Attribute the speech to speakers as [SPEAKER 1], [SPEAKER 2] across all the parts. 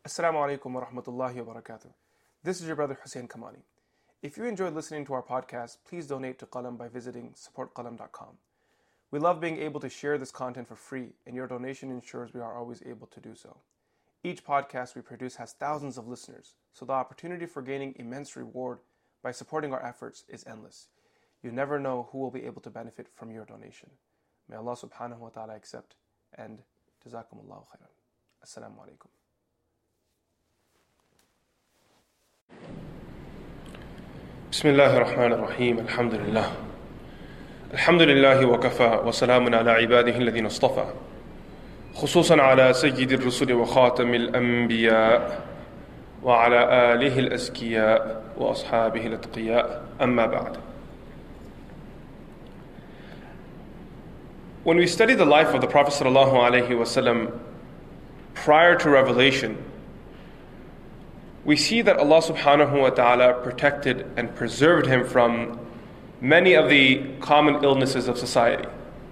[SPEAKER 1] Assalamu alaikum wa rahmatullahi wa barakatuh. This is your brother Hussein Kamani. If you enjoyed listening to our podcast, please donate to Qalam by visiting supportqalam.com. We love being able to share this content for free, and your donation ensures we are always able to do so. Each podcast we produce has thousands of listeners, so the opportunity for gaining immense reward by supporting our efforts is endless. You never know who will be able to benefit from your donation. May Allah subhanahu wa ta'ala accept, and jazakumullahu khairan. Assalamu alaikum.
[SPEAKER 2] بسم الله الرحمن الرحيم الحمد لله الحمد لله وكفى وسلام على عباده الذين اصطفى خصوصا على سيد الرسل وخاتم الأنبياء وعلى آله الأزكياء وأصحابه الأتقياء أما بعد. When we study the life of the Prophet ﷺ prior to revelation, we see that Allah subhanahu wa ta'ala protected and preserved him from many of the common illnesses of society.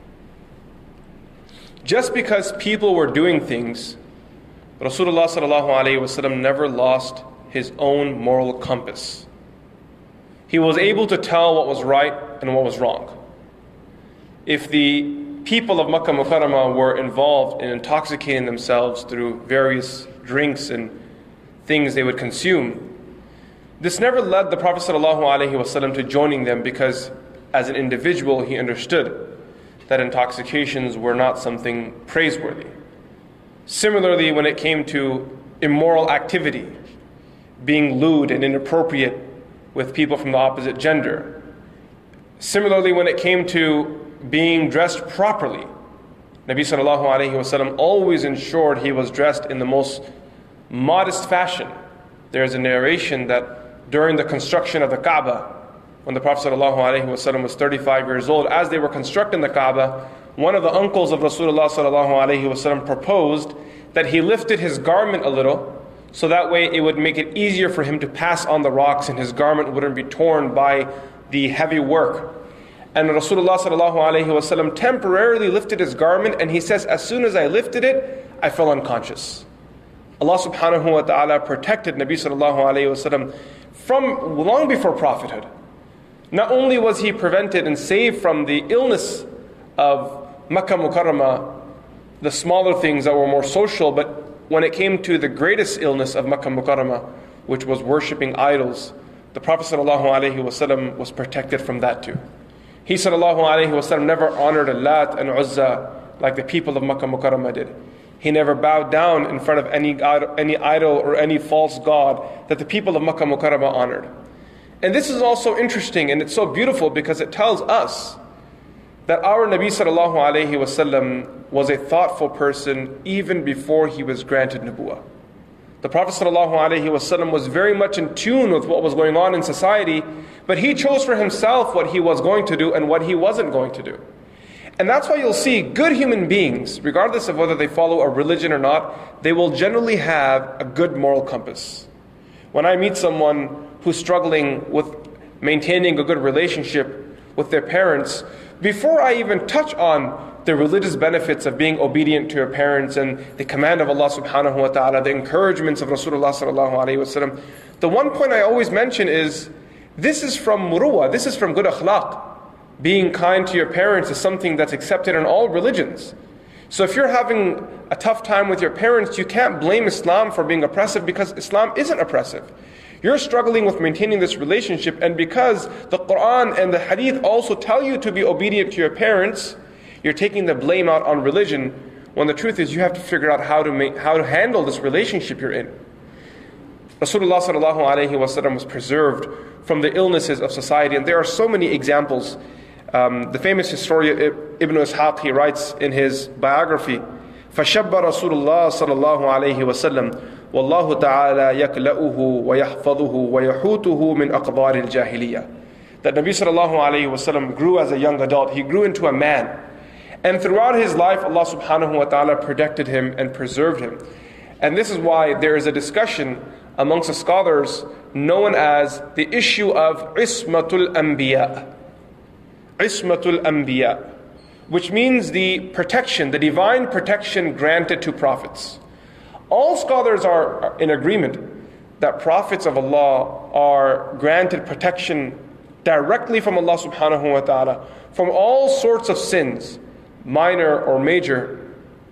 [SPEAKER 2] Just because people were doing things, Rasulullah sallallahu alayhi wasallam never lost his own moral compass. He was able to tell what was right and what was wrong. If the people of Makkah Mukarramah were involved in intoxicating themselves through various drinks and things they would consume, this never led the Prophet ﷺ to joining them, because as an individual he understood that intoxications were not something praiseworthy. Similarly, when it came to immoral activity, being lewd and inappropriate with people from the opposite gender. Similarly, when it came to being dressed properly, Nabi ﷺ always ensured he was dressed in the most modest fashion. There is a narration that during the construction of the Kaaba, when the Prophet ﷺ was 35 years old, as they were constructing the Kaaba, one of the uncles of Rasulullah ﷺ proposed that he lifted his garment a little, so that way it would make it easier for him to pass on the rocks and his garment wouldn't be torn by the heavy work. And Rasulullah ﷺ temporarily lifted his garment, and he says, as soon as I lifted it, I fell unconscious. Allah subhanahu wa ta'ala protected Nabi sallallahu alayhi wasallam from long before prophethood. Not only was he prevented and saved from the illness of Makkah Mukarramah, the smaller things that were more social, but when it came to the greatest illness of Makkah Mukarramah, which was worshipping idols, the Prophet sallallahu alayhi wasallam was protected from that too. He sallallahu alayhi wasallam never honored Lat and Uzza like the people of Makkah Mukarramah did. He never bowed down in front of any idol or any false god that the people of Makkah Mukarramah honored. And this is also interesting, and it's so beautiful because it tells us that our Nabi sallallahu alayhi wasallam was a thoughtful person even before he was granted nubuwah. The Prophet sallallahu alayhi wasallam was very much in tune with what was going on in society, but he chose for himself what he was going to do and what he wasn't going to do. And that's why you'll see good human beings, regardless of whether they follow a religion or not, they will generally have a good moral compass. When I meet someone who's struggling with maintaining a good relationship with their parents, before I even touch on the religious benefits of being obedient to your parents and the command of Allah subhanahu wa ta'ala, the encouragements of Rasulullah sallallahu alayhi wasallam, the one point I always mention is, this is from muruwa, this is from good akhlaq. Being kind to your parents is something that's accepted in all religions. So if you're having a tough time with your parents, you can't blame Islam for being oppressive, because Islam isn't oppressive. You're struggling with maintaining this relationship, and because the Quran and the Hadith also tell you to be obedient to your parents, you're taking the blame out on religion, when the truth is you have to figure out how to handle this relationship you're in. Rasulullah sallallahu alayhi wasallam was preserved from the illnesses of society, and there are so many examples. The famous historian Ibn Ishaq, he writes in his biography, فَشَبَّ رَسُولُ اللَّهِ صَلَى اللَّهُ عَلَيْهِ وَسَلَّمْ وَاللَّهُ تَعَالَى يَكْلَؤُهُ وَيَحْفَظُهُ وَيَحُوتُهُ مِنْ أَقْدَارِ الْجَاهِلِيَّةِ. That Nabi sallallahu alayhi wasallam grew as a young adult. He grew into a man. And throughout his life, Allah subhanahu wa ta'ala protected him and preserved him. And this is why there is a discussion amongst the scholars known as the issue of Ismatul Anbiya. Ismatul Anbiya, which means the protection, the divine protection granted to prophets. All scholars are in agreement that prophets of Allah are granted protection directly from Allah subhanahu wa ta'ala from all sorts of sins, minor or major,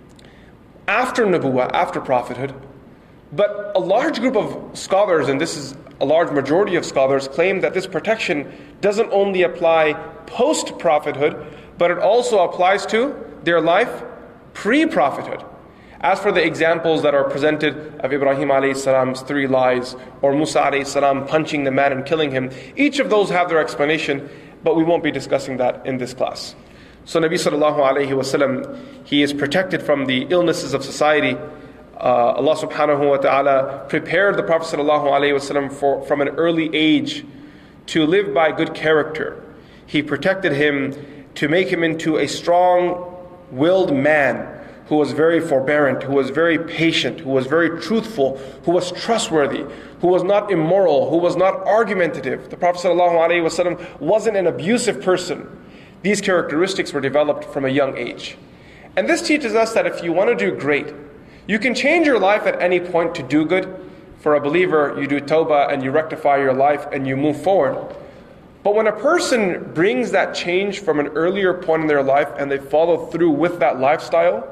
[SPEAKER 2] after nubuwah, after prophethood. But a large group of scholars, and this is a large majority of scholars, claim that this protection doesn't only apply post-prophethood, but it also applies to their life pre-prophethood. As for the examples that are presented of Ibrahim alayhi salam's 3 lies, or Musa alayhi salam punching the man and killing him, each of those have their explanation, but we won't be discussing that in this class. So Nabi sallallahu alayhi wasallam, he is protected from the illnesses of society. Allah subhanahu wa ta'ala prepared the Prophet sallallahu alayhi wasallam from an early age to live by good character. He protected him to make him into a strong-willed man who was very forbearant, who was very patient, who was very truthful, who was trustworthy, who was not immoral, who was not argumentative. The Prophet ﷺ wasn't an abusive person. These characteristics were developed from a young age. And this teaches us that if you want to do great, you can change your life at any point to do good. For a believer, you do tawbah and you rectify your life and you move forward. But when a person brings that change from an earlier point in their life and they follow through with that lifestyle,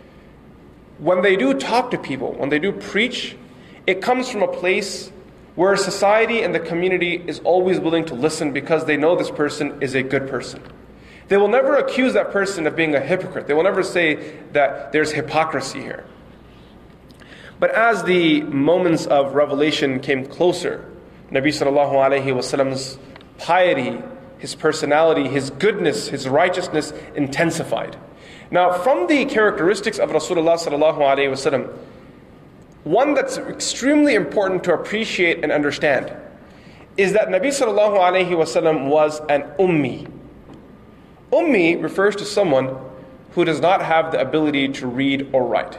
[SPEAKER 2] when they do talk to people, when they do preach, it comes from a place where society and the community is always willing to listen because they know this person is a good person. They will never accuse that person of being a hypocrite. They will never say that there's hypocrisy here. But as the moments of revelation came closer, Nabi sallallahu alayhi wasallam's piety, his personality, his goodness, his righteousness intensified. Now, from the characteristics of Rasulullah sallallahu alayhi wasallam, one that's extremely important to appreciate and understand is that Nabi sallallahu alayhi wasallam was an ummi. Ummi refers to someone who does not have the ability to read or write.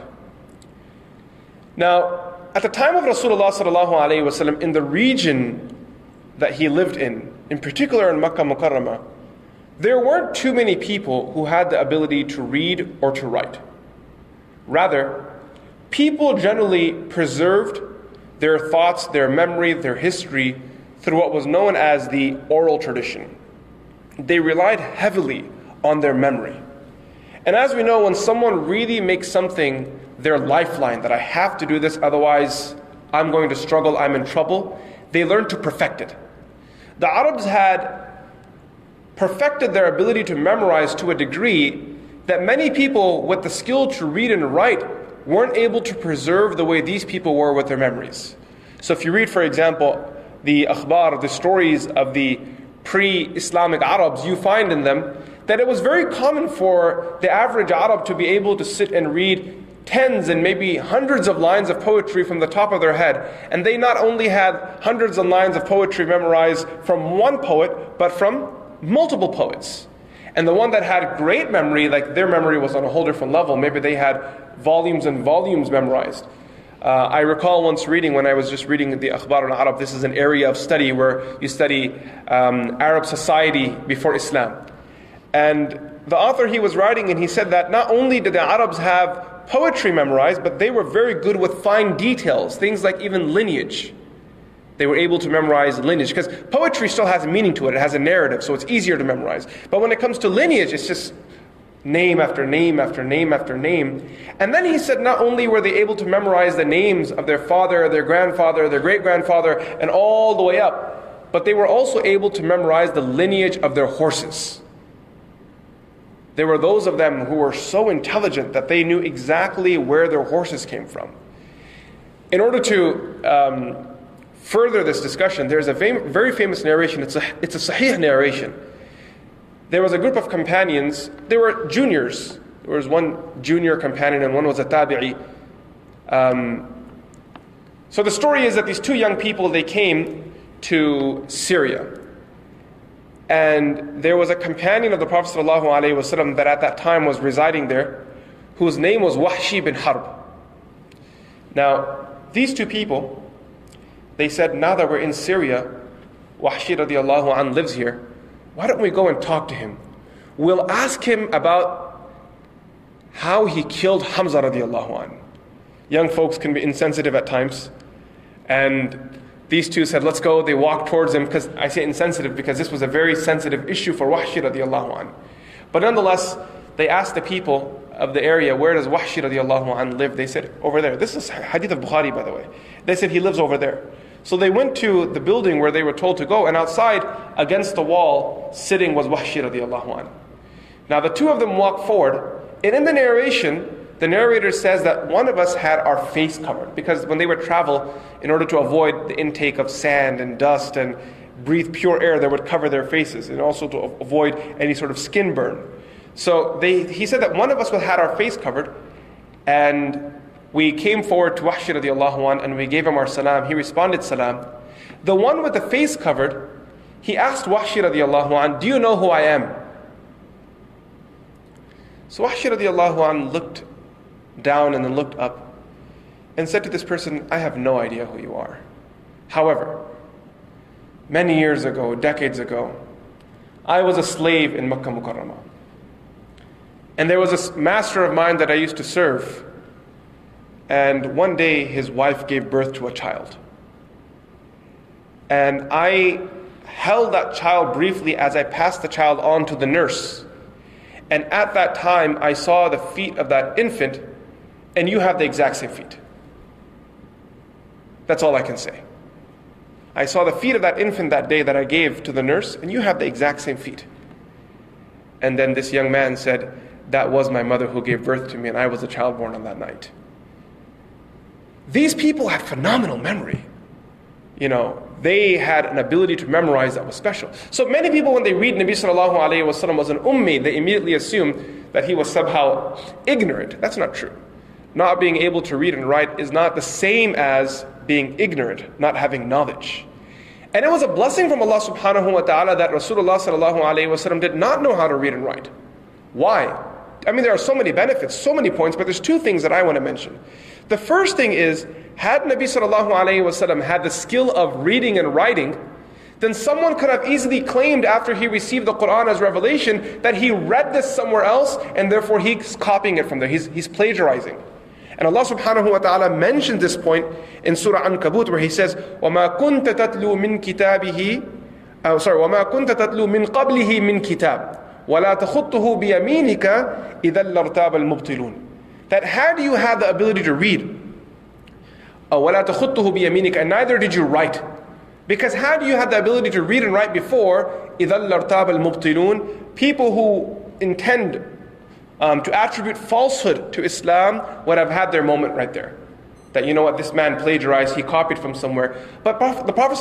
[SPEAKER 2] Now, at the time of Rasulullah sallallahu alayhi wasallam, in the region that he lived in particular in Makkah Mukarramah, there weren't too many people who had the ability to read or to write. Rather, people generally preserved their thoughts, their memory, their history through what was known as the oral tradition. They relied heavily on their memory. And as we know, when someone really makes something their lifeline, that I have to do this, otherwise I'm going to struggle, I'm in trouble, they learn to perfect it. The Arabs had perfected their ability to memorize to a degree that many people with the skill to read and write weren't able to preserve the way these people were with their memories. So if you read, for example, the akhbar, the stories of the pre-Islamic Arabs, you find in them that it was very common for the average Arab to be able to sit and read tens and maybe hundreds of lines of poetry from the top of their head. And they not only had hundreds of lines of poetry memorized from one poet, but from multiple poets. And the one that had great memory, like their memory was on a whole different level. Maybe they had volumes and volumes memorized. I recall once reading, when I was just reading the Akhbar al-Arab, this is an area of study where you study Arab society before Islam. And the author, he was writing and he said that not only did the Arabs have poetry memorized, but they were very good with fine details, things like even lineage. They were able to memorize lineage, because poetry still has a meaning to it. It has a narrative, so it's easier to memorize. But when it comes to lineage, it's just name after name after name after name. And then he said not only were they able to memorize the names of their father, their grandfather, their great-grandfather, and all the way up, but they were also able to memorize the lineage of their horses. There were those of them who were so intelligent that they knew exactly where their horses came from. In order to further this discussion, there's a very famous narration. It's a sahih narration. There was a group of companions. They were juniors. There was one junior companion and one was a tabi'i. So the story is that these two young people, they came to Syria. And there was a companion of the Prophet ﷺ that at that time was residing there, whose name was Wahshi bin Harb. Now, these two people, they said, now that we're in Syria, Wahshi radiallahu anh lives here, why don't we go and talk to him? We'll ask him about how he killed Hamza radiallahu anh. young folks can be insensitive at times. And these two said, let's go. They walked towards him, because I say insensitive because this was a very sensitive issue for Wahshi radiallahu anhu. But nonetheless, they asked the people of the area, where does Wahshi radiallahu anhu live? They said, over there. This is hadith of Bukhari, by the way. They said, he lives over there. So they went to the building where they were told to go, and outside, against the wall, sitting was Wahshi radiallahu anhu. Now the two of them walked forward, and in the narration, the narrator says that one of us had our face covered, because when they would travel, in order to avoid the intake of sand and dust and breathe pure air, they would cover their faces, and also to avoid any sort of skin burn. So he said that one of us had our face covered, and we came forward to Wahshi radiallahu anhu, and we gave him our salam. He responded salam. The one with the face covered, he asked Wahshi radiallahu anhu, do you know who I am? So Wahshi radiallahu anhu looked down and then looked up and said to this person, I have no idea who you are. However, many years ago, decades ago, I was a slave in Makkah Mukarramah. And there was a master of mine that I used to serve. And one day his wife gave birth to a child. And I held that child briefly as I passed the child on to the nurse. And at that time, I saw the feet of that infant, and you have the exact same feet. That's all I can say. I saw the feet of that infant that day that I gave to the nurse, and you have the exact same feet. And then this young man said, that was my mother who gave birth to me, and I was the child born on that night. These people had phenomenal memory. You know, they had an ability to memorize that was special. So many people, when they read Nabi sallallahu alayhi wa sallam was an ummi, they immediately assume that he was somehow ignorant. That's not true. Not being able to read and write is not the same as being ignorant, not having knowledge. And it was a blessing from Allah subhanahu wa ta'ala that Rasulullah sallallahu alayhi wa sallam did not know how to read and write. Why? I mean, there are so many benefits, so many points, but there's two things that I want to mention. The first thing is, had Nabi sallallahu alayhi wa sallam had the skill of reading and writing, then someone could have easily claimed after he received the Quran as revelation that he read this somewhere else and therefore he's copying it from there. He's plagiarizing. And Allah subhanahu wa ta'ala mentions this point in Surah Ankabut where He says, وَمَا كُنْتَ تَتْلُو مِنْ كِتَابِهِ وَمَا كُنْتَ تَتْلُو مِنْ قَبْلِهِ مِنْ كِتَابٍ وَلَا تَخُطُّهُ بِيَمِينِكَ إِذَا لَارْتَابَ الْمُبْطِلُونَ. That had you had the ability to read, وَلَا تَخُطُّهُ بِيَمِينِكَ, and neither did you write. Because had you had the ability to read and write before, إِذَا لَارْتَابَ الْمُبْطِلُونَ, people who intend to attribute falsehood to Islam would have had their moment right there. That, you know what, this man plagiarized, he copied from somewhere. But the Prophet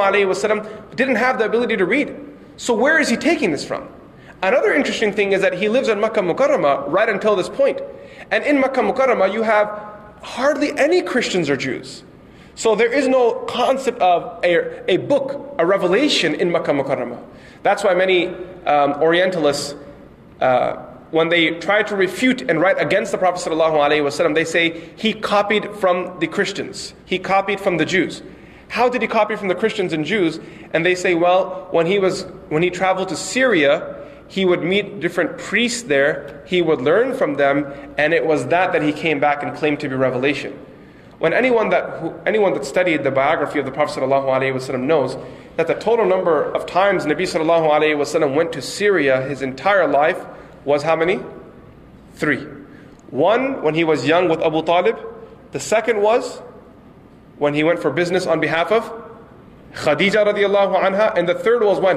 [SPEAKER 2] ﷺ didn't have the ability to read. So where is he taking this from? Another interesting thing is that he lives in Makkah Mukarramah right until this point. And in Makkah Mukarramah you have hardly any Christians or Jews. So there is no concept of a book, a revelation in Makkah Mukarramah. That's why many Orientalists, when they try to refute and write against the Prophet ﷺ, they say he copied from the Christians. He copied from the Jews. How did he copy from the Christians and Jews? And they say, well, when he traveled to Syria, he would meet different priests there, he would learn from them, and it was that he came back and claimed to be revelation. When anyone that studied the biography of the Prophet ﷺ knows that the total number of times Nabi ﷺ went to Syria his entire life was how many? 3. One, when he was young with Abu Talib. The second was when he went for business on behalf of Khadija radiallahu anha. And the third was when?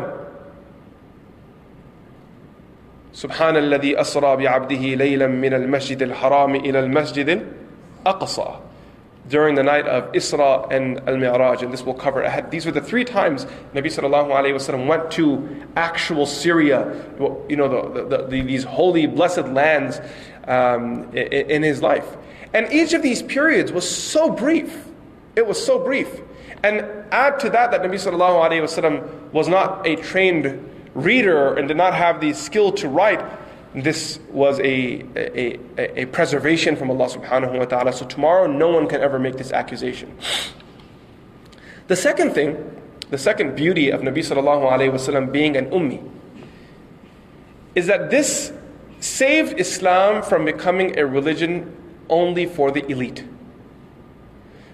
[SPEAKER 2] سبحان الذي أسرى بعبده ليلا من المسجد الحرام إلى المسجد الأقصى. During the night of Isra and Al-Mi'raj, and this will cover ahead. These were the 3 times Nabi sallallahu alayhi wa sallam went to actual Syria, you know, these holy, blessed lands in his life. And each of these periods was so brief. It was so brief. And add to that Nabi sallallahu alayhi wa sallam was not a trained reader and did not have the skill to write. This was a preservation from Allah subhanahu wa ta'ala. So tomorrow no one can ever make this accusation. The second thing, the second beauty of Nabi sallallahu alayhi wa sallam being an ummi, is that this saved Islam from becoming a religion only for the elite.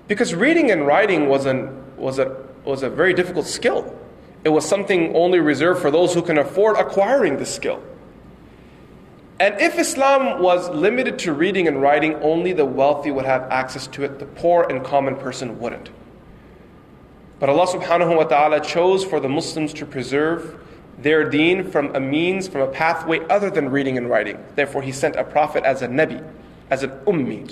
[SPEAKER 2] Because reading and writing was a very difficult skill. It was something only reserved for those who can afford acquiring the skill. And if Islam was limited to reading and writing, only the wealthy would have access to it. The poor and common person wouldn't. But Allah subhanahu wa ta'ala chose for the Muslims to preserve their deen from a means, from a pathway other than reading and writing. Therefore, He sent a prophet as a nabi, as an ummi,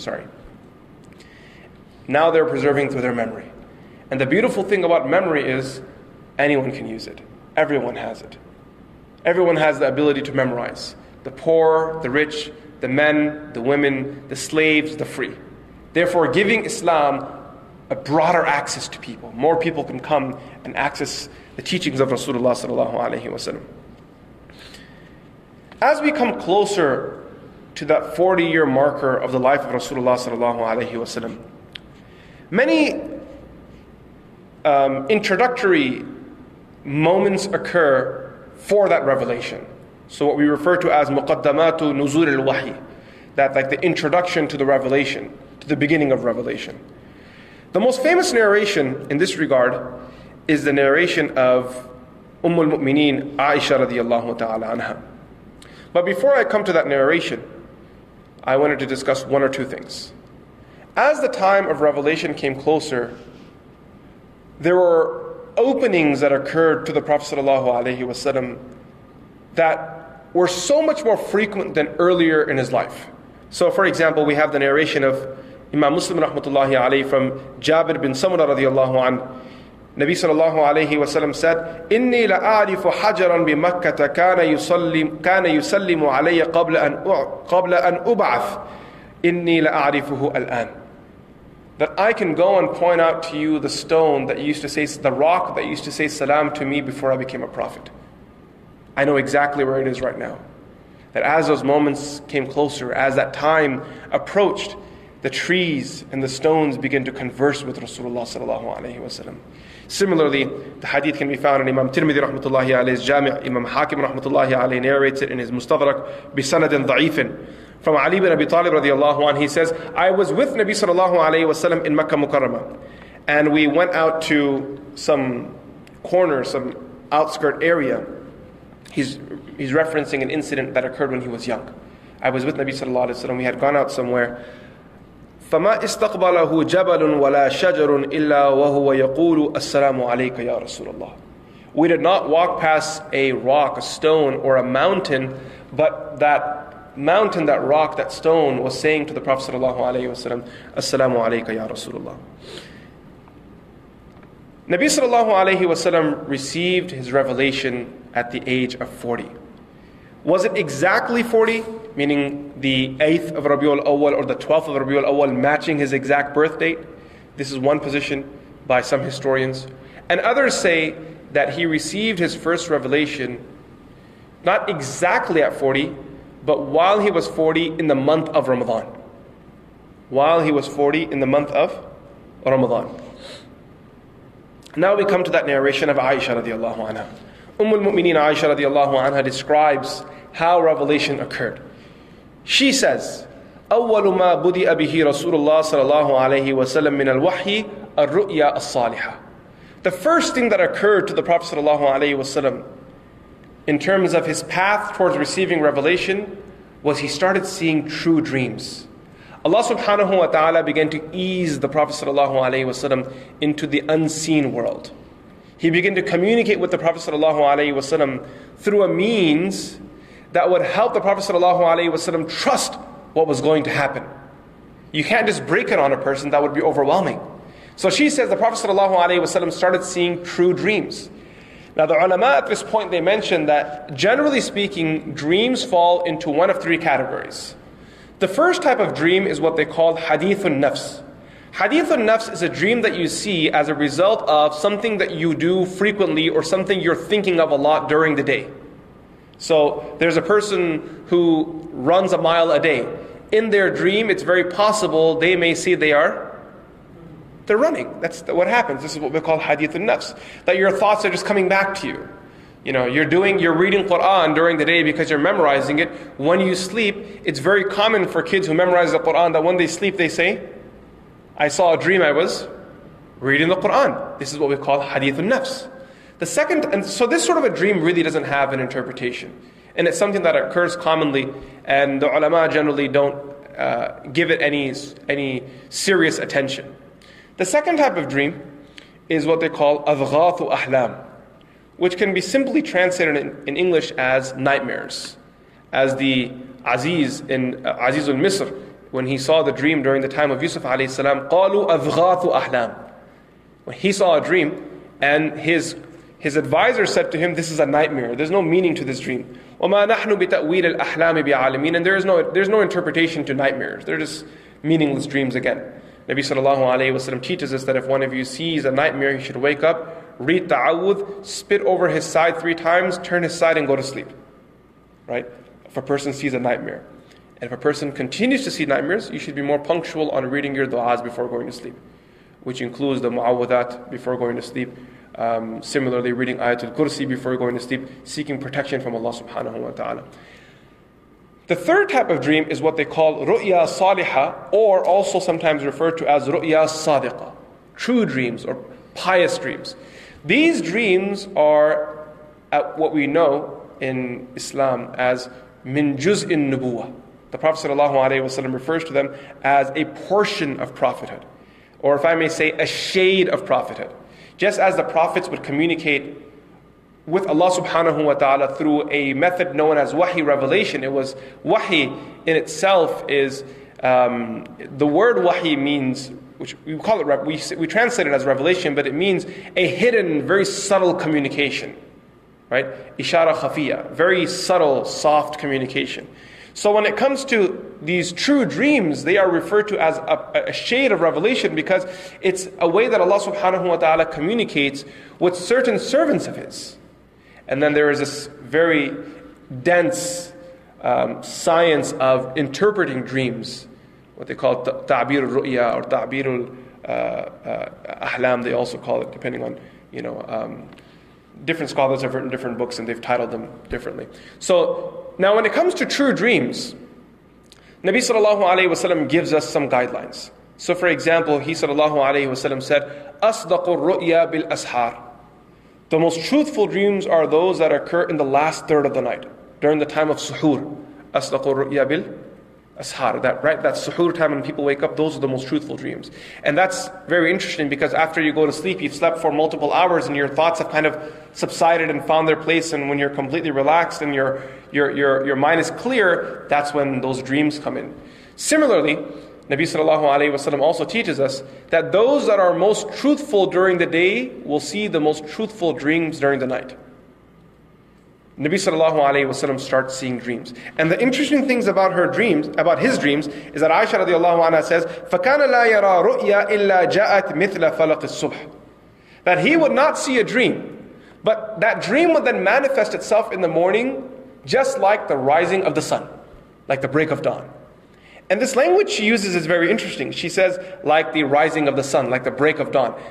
[SPEAKER 2] Now they're preserving through their memory. And the beautiful thing about memory is anyone can use it. Everyone has it. Everyone has the ability to memorize. The poor, the rich, the men, the women, the slaves, the free. Therefore, giving Islam a broader access to people. More people can come and access the teachings of Rasulullah sallallahu alaihi wasallam. As we come closer to that 40-year marker of the life of Rasulullah sallallahu alaihi wasallam, many introductory moments occur for that revelation. So what we refer to as muqaddamatu nuzul al-wahy, that like the introduction to the revelation, to the beginning of revelation. The most famous narration in this regard is the narration of al-Mu'mineen Aisha radiyallahu ta'ala anha. But before I come to that narration, I wanted to discuss one or two things. As the time of revelation came closer, there were openings that occurred to the Prophet ﷺ that were so much more frequent than earlier in his life. So for example, we have the narration of Imam Muslim rahmatullahi alayhi from Jabir bin Samurah radiyallahu anhu. Nabi sallallahu alayhi wa sallam said, إِنِّي لَأَعْرِفُ حَجَرًا بِمَكَّةَ كَانَ يُسَلِّمُ عَلَيَّ قَبْلَ أَنْ أُبْعَثْ إِنِّي لَأَعْرِفُهُ الْآنِ. That I can go and point out to you the stone that used to say, the rock that used to say salam to me before I became a prophet. I know exactly where it is right now. That as those moments came closer, as that time approached, the trees and the stones began to converse with Rasulullah sallallahu alaihi wasallam. Similarly, the hadith can be found in Imam Tirmidhi rahmatullahi alayhi's Jami'. Imam Hakim rahmatullahi alayhi narrates it in his Mustadrak bi sanadin da'ifin. From Ali bin Abi Talib radiyallahu anhu, he says, I was with Nabi sallallahu alayhi wasallam in Makkah Mukarramah, and we went out to some corner, some outskirt area. He's referencing an incident that occurred when he was young. I was with Nabi sallallahu alayhi wasallam. We had gone out somewhere. فَمَا إِسْتَقْبَلَهُ جَبَلٌ وَلَا شَجَرٌ إِلَّا وَهُوَ يَقُولُ السَّلَامُ عَلَيْكَ يَا رَسُولَ اللَّهِ. We did not walk past a rock, a stone, or a mountain, but that mountain, that rock, that stone was saying to the Prophet sallallahu alaihi wasallam, Assalamu alayka ya Rasulullah. Nabi sallallahu alaihi wasallam received his revelation at the age of 40. Was it exactly 40, meaning the 8th of Rabiul Awwal or the 12th of Rabiul Awwal matching his exact birth date? This is one position by some historians. And others say that he received his first revelation not exactly at 40, but while he was 40 in the month of Ramadan. While he was 40 in the month of Ramadan. Now we come to that narration of Aisha radiallahu anha. al-Mu'mineen Aisha radiallahu anha describes how revelation occurred. She says, أول ما بدأ به رسول الله صلى الله عليه وسلم من الوحي الرؤيا الصالحة. The first thing that occurred to the Prophet صلى الله عليه وسلم in terms of his path towards receiving revelation was he started seeing true dreams. Allah subhanahu wa ta'ala began to ease the Prophet sallallahu alaihi wasallam into the unseen world. He began to communicate with the Prophet sallallahu alaihi wasallam through a means that would help the Prophet sallallahu alaihi wasallam trust what was going to happen. You can't just break it on a person, that would be overwhelming. So she says the Prophet sallallahu alaihi wasallam started seeing true dreams. Now the ulama at this point, they mention that generally speaking, dreams fall into one of three categories. The first type of dream is what they call hadithun nafs. Hadithun nafs is a dream that you see as a result of something that you do frequently or something you're thinking of a lot during the day. So there's a person who runs a mile a day. In their dream, it's very possible they may see they're running. That's what happens. This is what we call hadithun nafs. That your thoughts are just coming back to you. You know, you're reading Quran during the day because you're memorizing it. When you sleep, it's very common for kids who memorize the Quran that when they sleep they say, I saw a dream I was reading the Quran. This is what we call hadithun nafs. The second, and so this sort of a dream really doesn't have an interpretation. And it's something that occurs commonly, and the ulama generally don't give it any serious attention. The second type of dream is what they call adghathu ahlam, which can be simply translated in English as nightmares. As the Aziz in Azizul Misr, when he saw the dream during the time of Yusuf alayhi salam, قَالُوا أَضْغَاثُ أَحْلَامٍ. When he saw a dream, and his advisor said to him, this is a nightmare, there's no meaning to this dream. وَمَا نَحْنُ بِتَأْوِيلِ الْأَحْلَامِ بِعَالِمِينَ. And there's no interpretation to nightmares. They're just meaningless dreams again. Nabi sallallahu alayhi wasallam teaches us that if one of you sees a nightmare, he should wake up, read ta'awudh, spit over his side 3 times, turn his side and go to sleep. Right? If a person sees a nightmare. And if a person continues to see nightmares, you should be more punctual on reading your du'as before going to sleep, which includes the mu'awwadat before going to sleep. Similarly, reading Ayatul Kursi before going to sleep, seeking protection from Allah subhanahu wa ta'ala. The third type of dream is what they call ru'ya salihah, or also sometimes referred to as ru'ya sadiqah, true dreams or pious dreams. These dreams are what we know in Islam as min juz'in nubuwah. The Prophet ﷺ refers to them as a portion of prophethood, or if I may say, a shade of prophethood. Just as the prophets would communicate with Allah subhanahu wa ta'ala through a method known as wahi revelation. It was wahi in itself is, the word wahi means, which we call it, we translate it as revelation, but it means a hidden, very subtle communication. Right? Ishara khafiya, very subtle, soft communication. So when it comes to these true dreams, they are referred to as a shade of revelation because it's a way that Allah subhanahu wa ta'ala communicates with certain servants of His. And then there is this very dense science of interpreting dreams, what they call ta'bir al-ru'ya or ta'bir al-ahlam, they also call it, depending on, different scholars have written different books and they've titled them differently. So now when it comes to true dreams, Nabi sallallahu alayhi wasallam gives us some guidelines. So for example, he sallallahu alayhi wasallam said, أَصْدَقُ الرُّؤْيَا بِالْأَسْحَارِ. The most truthful dreams are those that occur in the last third of the night, during the time of suhoor. أَصْدَقُ الرُّؤْيَا بِالْأَسْحَارِ. That suhoor time when people wake up, those are the most truthful dreams. And that's very interesting because after you go to sleep, you've slept for multiple hours and your thoughts have kind of subsided and found their place, and when you're completely relaxed and your mind is clear, that's when those dreams come in. Similarly, Nabi sallallahu alayhi wasallam also teaches us that those that are most truthful during the day will see the most truthful dreams during the night. Nabi sallallahu alayhi wasallam starts seeing dreams. And the interesting things about his dreams, is that Aisha radiallahu anha says, فَكَانَ لَا يَرَى رُؤْيَا إِلَّا جَاءَتْ مِثْلَ فَلَقِ الصُّبْحِ. That he would not see a dream, but that dream would then manifest itself in the morning just like the rising of the sun, like the break of dawn. And this language she uses is very interesting. She says, like the rising of the sun, like the break of dawn.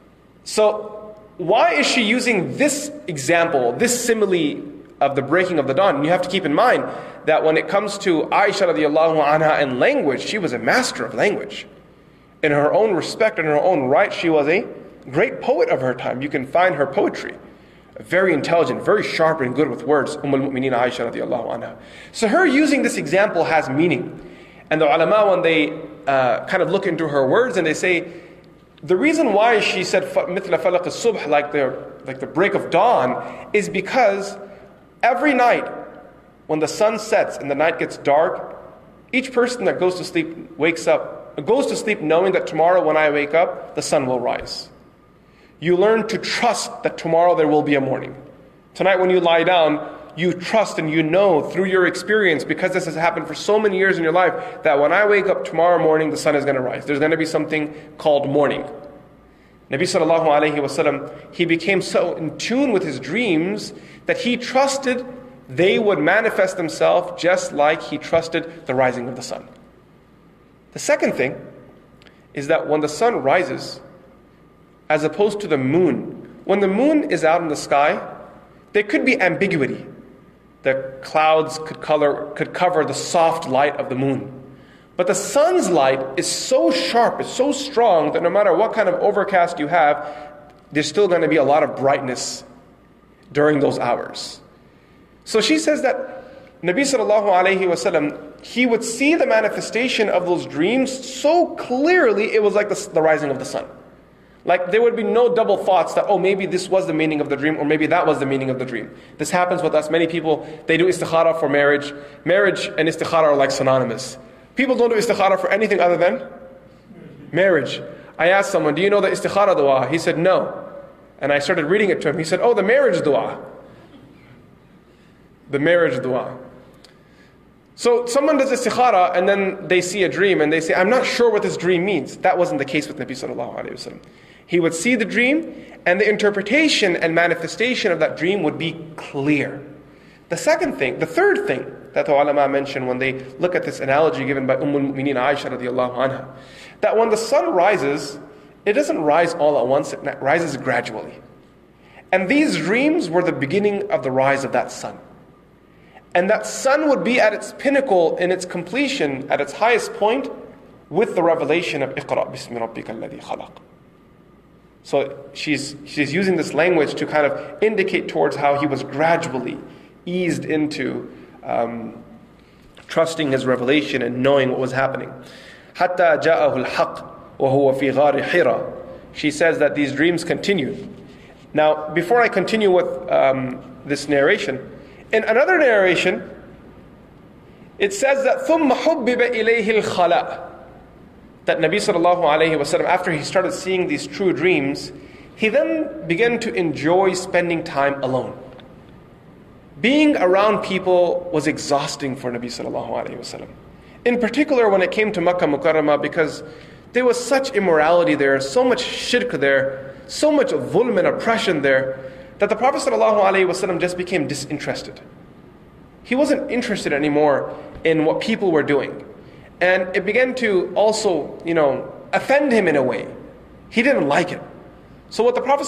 [SPEAKER 2] So why is she using this example, this simile of the breaking of the dawn? And you have to keep in mind that when it comes to Aisha radiallahu anha and language, she was a master of language. In her own respect, in her own right, she was a great poet of her time. You can find her poetry. Very intelligent, very sharp and good with words. al-Mu'mineen Aisha radiallahu anha. So her using this example has meaning. And the ulama, when they kind of look into her words and they say, the reason why she said mithla falaq as-subh, like the break of dawn, is because every night when the sun sets and the night gets dark, each person that goes to sleep goes to sleep knowing that tomorrow when I wake up, the sun will rise. You learn to trust that tomorrow there will be a morning. Tonight when you lie down, you trust and you know through your experience, because this has happened for so many years in your life, that when I wake up tomorrow morning, the sun is going to rise. There's going to be something called morning. Nabi sallallahu alayhi wasallam, he became so in tune with his dreams that he trusted they would manifest themselves just like he trusted the rising of the sun. The second thing is that when the sun rises, as opposed to the moon, when the moon is out in the sky, there could be ambiguity. The clouds could cover the soft light of the moon. But the sun's light is so sharp, it's so strong that no matter what kind of overcast you have, there's still going to be a lot of brightness during those hours. So she says that Nabi sallallahu alayhi wasallam, he would see the manifestation of those dreams so clearly, it was like the rising of the sun. Like there would be no double thoughts that, oh, maybe this was the meaning of the dream, or maybe that was the meaning of the dream. This happens with us. Many people, they do istikhara for marriage. Marriage and istikhara are like synonymous. People don't do istikhara for anything other than marriage. I asked someone, do you know the istikhara dua? He said, no. And I started reading it to him. He said, oh, the marriage dua. The marriage dua. So someone does istikhara and then they see a dream and they say, I'm not sure what this dream means. That wasn't the case with Nabi sallallahu alayhi wasallam. He would see the dream and the interpretation and manifestation of that dream would be clear. The third thing that the ulama mention when they look at this analogy given by Umm-ul-Mu'mineen Aisha radiallahu anha, that when the sun rises, it doesn't rise all at once, it rises gradually. And these dreams were the beginning of the rise of that sun. And that sun would be at its pinnacle, in its completion, at its highest point, with the revelation of Iqra bismi rabbika alladhi khalaq. So she's using this language to kind of indicate towards how he was gradually eased into trusting his revelation and knowing what was happening. حَتَّى جَاءَهُ الْحَقِّ وَهُوَ فِي غَارِ حِرَى. She says that these dreams continue. Now, before I continue with this narration, in another narration, it says that ثُمَّ حُبِّبَ إِلَيْهِ الْخَلَاء. That Nabi sallallahu alayhi wasallam, after he started seeing these true dreams, he then began to enjoy spending time alone. Being around people was exhausting for Nabi sallallahu alayhi wasallam. In particular when it came to Makkah Mukarramah, because there was such immorality there, so much shirk there, so much dhulm and oppression there, that the Prophet ﷺ just became disinterested. He wasn't interested anymore in what people were doing. And it began to also, offend him in a way. He didn't like it. So what the Prophet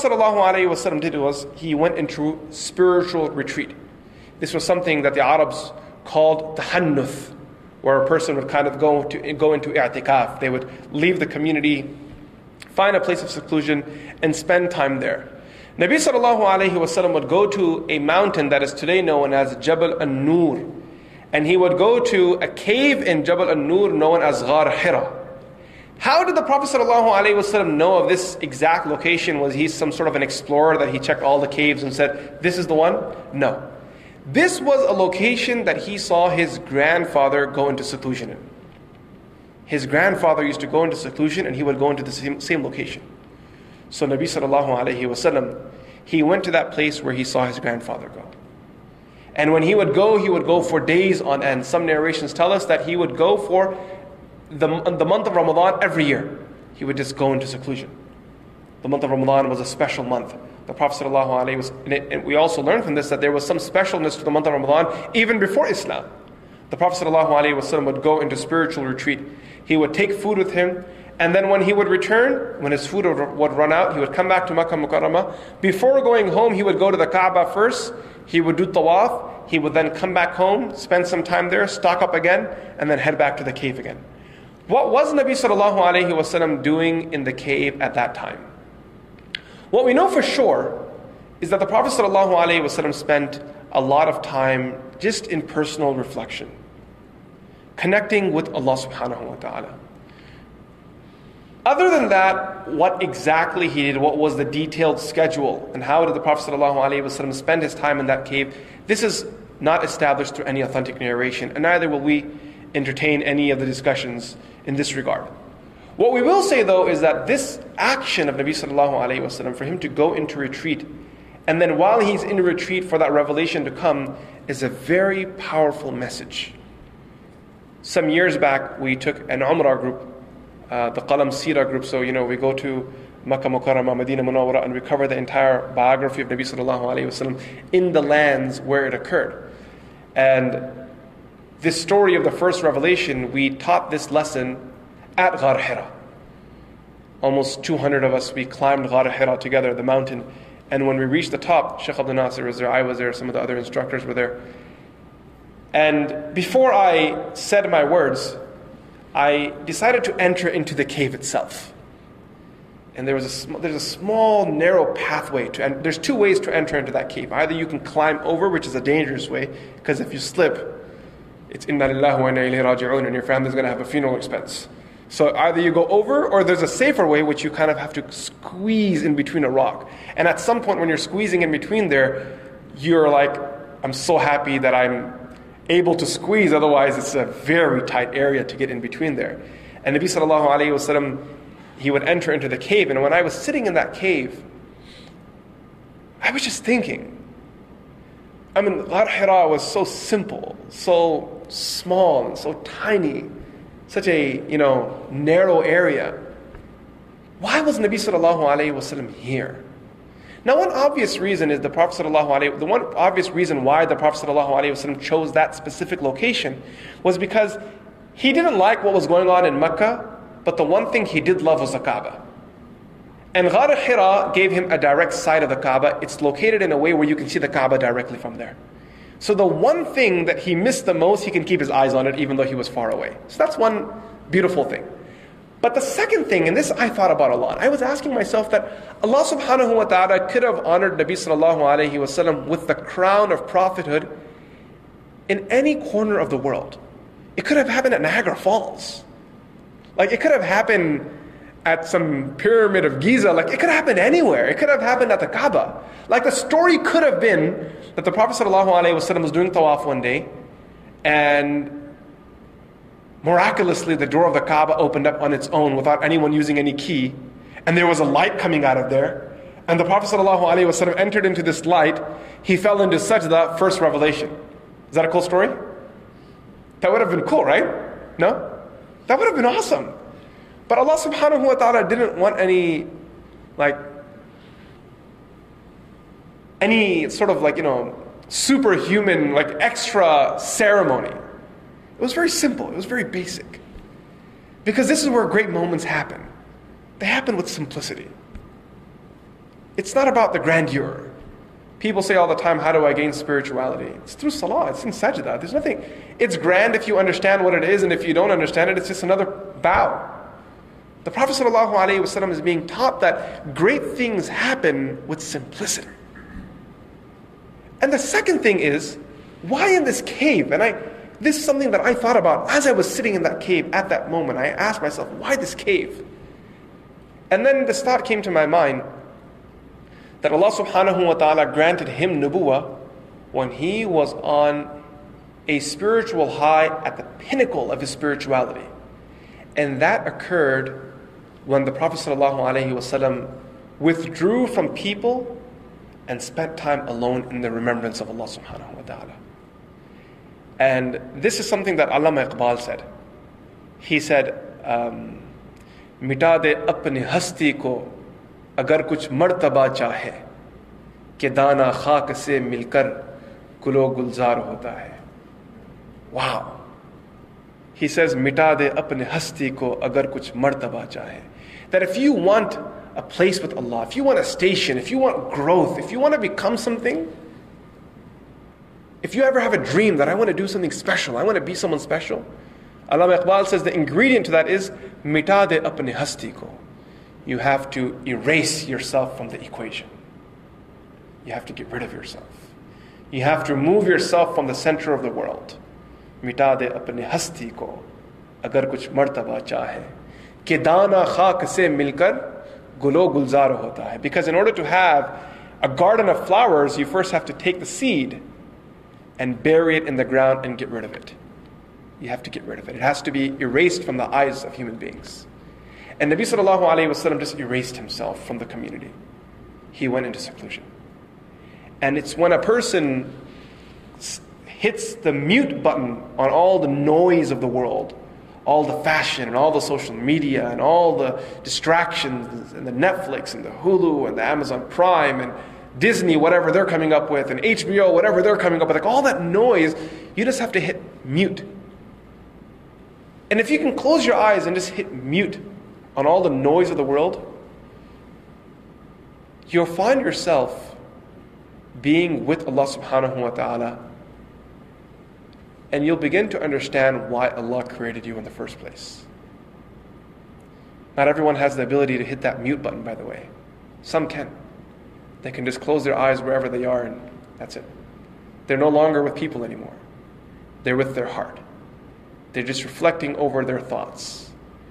[SPEAKER 2] ﷺ did was, he went into spiritual retreat. This was something that the Arabs called tahannuth, where a person would kind of go into i'tikaf. They would leave the community, find a place of seclusion, and spend time there. Nabi sallallahu alayhi wasallam would go to a mountain that is today known as Jabal an-Nur, and he would go to a cave in Jabal an-Nur known as Ghar Hira. How did the Prophet sallallahu alayhi wasallam know of this exact location? Was he some sort of an explorer that he checked all the caves and said, this is the one? No. This was a location that he saw his grandfather go into seclusion in. His grandfather used to go into seclusion and he would go into the same location. So Nabi sallallahu alayhi wasallam, he went to that place where he saw his grandfather go. And when he would go for days on end. Some narrations tell us that he would go for the month of Ramadan every year. He would just go into seclusion. The month of Ramadan was a special month. The Prophet sallallahu alayhi wasallam, and we also learn from this that there was some specialness to the month of Ramadan even before Islam. The Prophet sallallahu alayhi wasallam would go into spiritual retreat. He would take food with him. And then when he would return, when his food would run out, he would come back to Makkah Mukarramah. Before going home, he would go to the Kaaba first. He would do tawaf. He would then come back home, spend some time there, stock up again, and then head back to the cave again. What was Nabi sallallahu alayhi wasallam doing in the cave at that time? What we know for sure is that the Prophet sallallahu alayhi wasallam spent a lot of time just in personal reflection, connecting with Allah subhanahu wa ta'ala. Other than that, what exactly he did, what was the detailed schedule, and how did the Prophet ﷺ spend his time in that cave, this is not established through any authentic narration, and neither will we entertain any of the discussions in this regard. What we will say though is that this action of Nabi ﷺ, for him to go into retreat, and then while he's in retreat for that revelation to come, is a very powerful message. Some years back, we took an Umrah group, the Qalam Sira group, so we go to Makkah Mukarramah, Medina Munawwara, and we cover the entire biography of Nabi sallallahu alayhi wasallam in the lands where it occurred. And this story of the first revelation, we taught this lesson at Ghar Hira. Almost 200 of us, we climbed Ghar Hira together, the mountain. And when we reached the top, Sheikh Abdul Nasir was there, I was there, some of the other instructors were there. And before I said my words, I decided to enter into the cave itself. And there's a small, narrow pathway and there's two ways to enter into that cave. Either you can climb over, which is a dangerous way, because if you slip, it's inna lillahi wa inna ilayhi raji'un, and your family's going to have a funeral expense. So either you go over, or there's a safer way, which you kind of have to squeeze in between a rock. And at some point when you're squeezing in between there, you're like, I'm so happy that I'm able to squeeze, otherwise it's a very tight area to get in between there. And Nabi sallallahu alayhi wasallam, he would enter into the cave, and when I was sitting in that cave, I was just thinking, Ghar Hira was so simple, so small and so tiny, such a narrow area. Why was Nabi sallallahu alayhi wasallam here? Now, one obvious reason is the one obvious reason why the Prophet sallallahu alayhi wasallam chose that specific location was because he didn't like what was going on in Mecca, but the one thing he did love was the Kaaba. And Ghar Hira gave him a direct sight of the Kaaba. It's located in a way where you can see the Kaaba directly from there. So the one thing that he missed the most, he can keep his eyes on it even though he was far away. So that's one beautiful thing. But the second thing, and this I thought about a lot, I was asking myself that Allah subhanahu wa ta'ala could have honored Nabi sallallahu alayhi wa sallam with the crown of prophethood in any corner of the world. It could have happened at Niagara Falls. Like, it could have happened at some pyramid of Giza. Like, it could have happened anywhere. It could have happened at the Kaaba. Like, the story could have been that the Prophet ﷺ was doing tawaf one day, and miraculously the door of the Kaaba opened up on its own without anyone using any key, and there was a light coming out of there, and the Prophet ﷺ entered into this light. He fell into sajda, first revelation. Is that a cool story? That would have been cool, right? No? That would have been awesome. But Allah subhanahu wa ta'ala didn't want any sort of superhuman, extra ceremony. It was very simple. It was very basic. Because this is where great moments happen. They happen with simplicity. It's not about the grandeur. People say all the time, how do I gain spirituality? It's through salah, it's in sajda. There's nothing. It's grand if you understand what it is, and if you don't understand it, it's just another bow. The Prophet ﷺ is being taught that great things happen with simplicity. And the second thing is, why in this cave? And this is something that I thought about as I was sitting in that cave at that moment. I asked myself, why this cave? And then this thought came to my mind that Allah subhanahu wa ta'ala granted him nubuwah when he was on a spiritual high at the pinnacle of his spirituality. And that occurred when the Prophet ﷺ withdrew from people and spent time alone in the remembrance of Allah subhanahu wa ta'ala. And this is something that Allama Iqbal said. He said, "Mita de apni hasti ko agar kuch martaba chahe, ke dana khak se milkar gulo gulzar hota hai." Wow. He says, "Mita de apne hasti ko agar kuch martaba chahe." That if you want a place with Allah, if you want a station, if you want growth, if you want to become something, if you ever have a dream that I want to do something special, I want to be someone special, Allama Iqbal says the ingredient to that is mita de apne hasti ko. You have to erase yourself from the equation. You have to get rid of yourself. You have to remove yourself from the center of the world. Mita de apne hasti ko agar kuch martaba chahe, ke dana khak se milkar gulo gulzar hota hai. Because in order to have a garden of flowers, you first have to take the seed and bury it in the ground and get rid of it. You have to get rid of it. It has to be erased from the eyes of human beings. And Nabi sallallahu alayhi wasallam just erased himself from the community. He went into seclusion. And it's when a person hits the mute button on all the noise of the world, all the fashion and all the social media and all the distractions and the Netflix and the Hulu and the Amazon Prime and Disney, whatever they're coming up with, and HBO, whatever they're coming up with, all that noise, you just have to hit mute. And if you can close your eyes and just hit mute on all the noise of the world, you'll find yourself being with Allah subhanahu wa ta'ala, and you'll begin to understand why Allah created you in the first place. Not everyone has the ability to hit that mute button, by the way. Some can. They can just close their eyes wherever they are and that's it. They're no longer with people anymore. They're with their heart. They're just reflecting over their thoughts.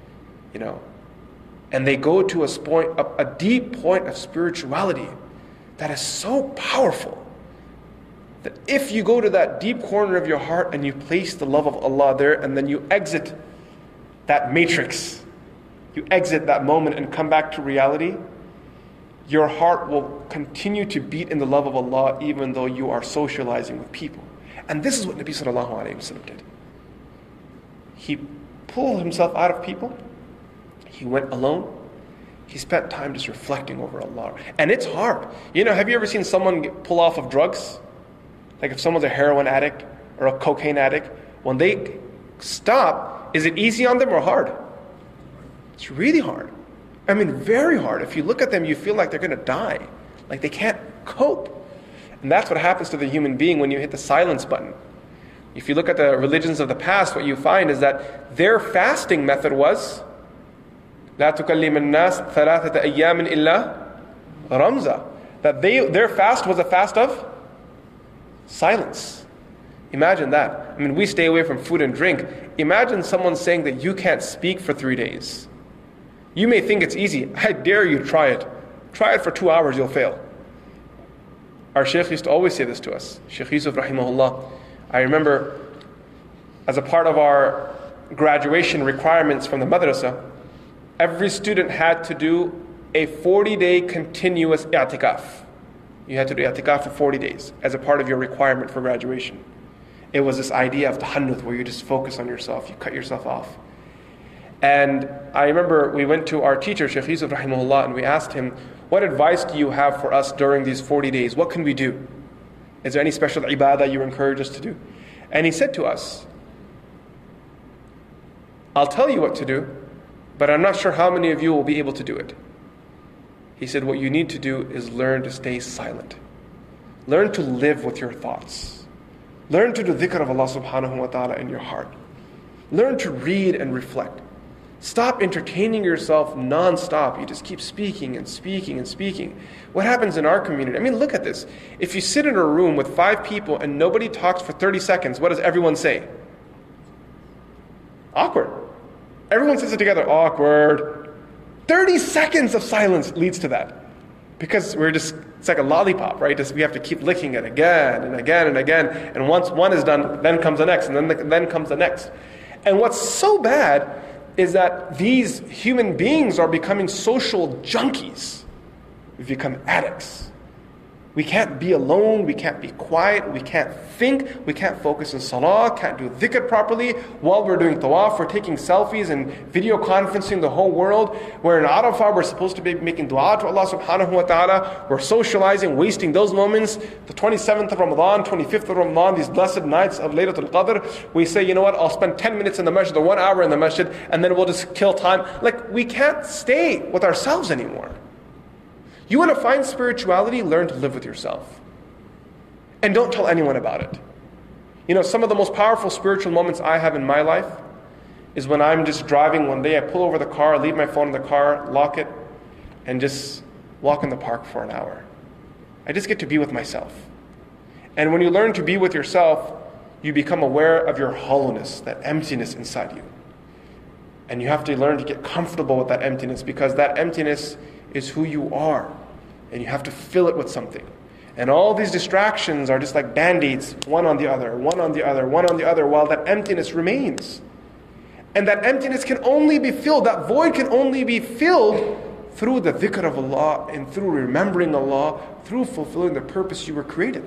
[SPEAKER 2] And they go to a deep point of spirituality that is so powerful that if you go to that deep corner of your heart and you place the love of Allah there, and then you exit that matrix, you exit that moment and come back to reality, your heart will continue to beat in the love of Allah even though you are socializing with people. And this is what Nabi sallallahu alayhi wa sallam did. He pulled himself out of people. He went alone. He spent time just reflecting over Allah. And it's hard. Have you ever seen someone pull off of drugs? Like if someone's a heroin addict or a cocaine addict, when they stop, is it easy on them or hard? It's really hard. Very hard. If you look at them, you feel like they're going to die. Like they can't cope. And that's what happens to the human being when you hit the silence button. If you look at the religions of the past, what you find is that their fasting method was لا تكلم الناس ثلاثة أيام إلا رمزا. That their fast was a fast of silence. Imagine that. We stay away from food and drink. Imagine someone saying that you can't speak for 3 days. You may think it's easy. I dare you try it. Try it for 2 hours, you'll fail. Our Shaykh used to always say this to us. Shaykh Yusuf rahimahullah. I remember as a part of our graduation requirements from the madrasa, every student had to do a 40-day continuous i'tikaf. You had to do i'tikaf for 40 days as a part of your requirement for graduation. It was this idea of tahannuth where you just focus on yourself, you cut yourself off. And I remember we went to our teacher, Shaykh Yusuf rahimahullah, and we asked him, what advice do you have for us during these 40 days? What can we do? Is there any special ibadah you encourage us to do? And he said to us, I'll tell you what to do, but I'm not sure how many of you will be able to do it. He said, what you need to do is learn to stay silent. Learn to live with your thoughts. Learn to do dhikr of Allah subhanahu wa ta'ala in your heart. Learn to read and reflect. Stop entertaining yourself non-stop. You just keep speaking and speaking and speaking. What happens in our community? Look at this. If you sit in a room with 5 people and nobody talks for 30 seconds, what does everyone say? Awkward. Everyone says it together, awkward. 30 seconds of silence leads to that. Because it's like a lollipop, right? We have to keep licking it again and again and again. And once one is done, then comes the next, and then comes the next. And what's so bad is that these human beings are becoming social junkies. We've become addicts. We can't be alone, we can't be quiet, we can't think, we can't focus on salah, can't do dhikr properly. While we're doing tawaf, we're taking selfies and video conferencing the whole world. We're in Arafah, we're supposed to be making dua to Allah subhanahu wa ta'ala. We're socializing, wasting those moments. The 27th of Ramadan, 25th of Ramadan, these blessed nights of Laylatul Qadr, we say, you know what, I'll spend 10 minutes in the masjid or 1 hour in the masjid, and then we'll just kill time. We can't stay with ourselves anymore. You want to find spirituality? Learn to live with yourself. And don't tell anyone about it. Some of the most powerful spiritual moments I have in my life is when I'm just driving one day, I pull over the car, leave my phone in the car, lock it, and just walk in the park for an hour. I just get to be with myself. And when you learn to be with yourself, you become aware of your hollowness, that emptiness inside you. And you have to learn to get comfortable with that emptiness, because that emptiness is who you are. And you have to fill it with something. And all these distractions are just like band-aids, one on the other, one on the other, one on the other, while that emptiness remains. And that emptiness can only be filled, that void can only be filled through the dhikr of Allah and through remembering Allah, through fulfilling the purpose you were created.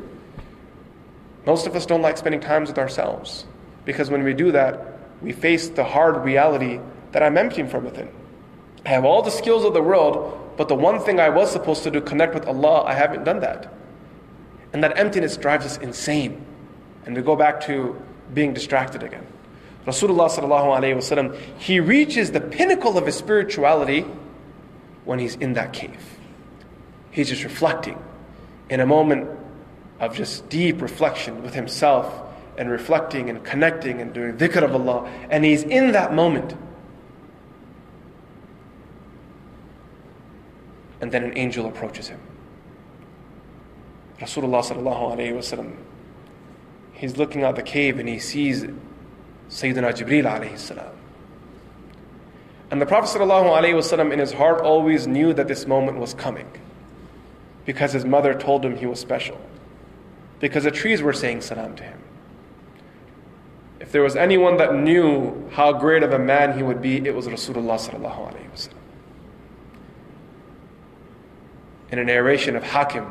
[SPEAKER 2] Most of us don't like spending time with ourselves, because when we do that, we face the hard reality that I'm empty from within. I have all the skills of the world, but the one thing I was supposed to do, connect with Allah, I haven't done that. And that emptiness drives us insane. And we go back to being distracted again. Rasulullah sallallahu alayhi wa sallam, he reaches the pinnacle of his spirituality when he's in that cave. He's just reflecting in a moment of just deep reflection with himself, and reflecting and connecting and doing dhikr of Allah. And he's in that moment. and then an angel approaches him. Rasulullah sallallahu alayhi wasallam, he's looking out the cave and he sees Sayyidina Jibreel alayhi salam. And the Prophet sallallahu alayhi wasallam in his heart always knew that this moment was coming, because his mother told him he was special, because the trees were saying salam to him. If there was anyone that knew how great of a man he would be, it was Rasulullah sallallahu alayhi wasallam. In a narration of Hakim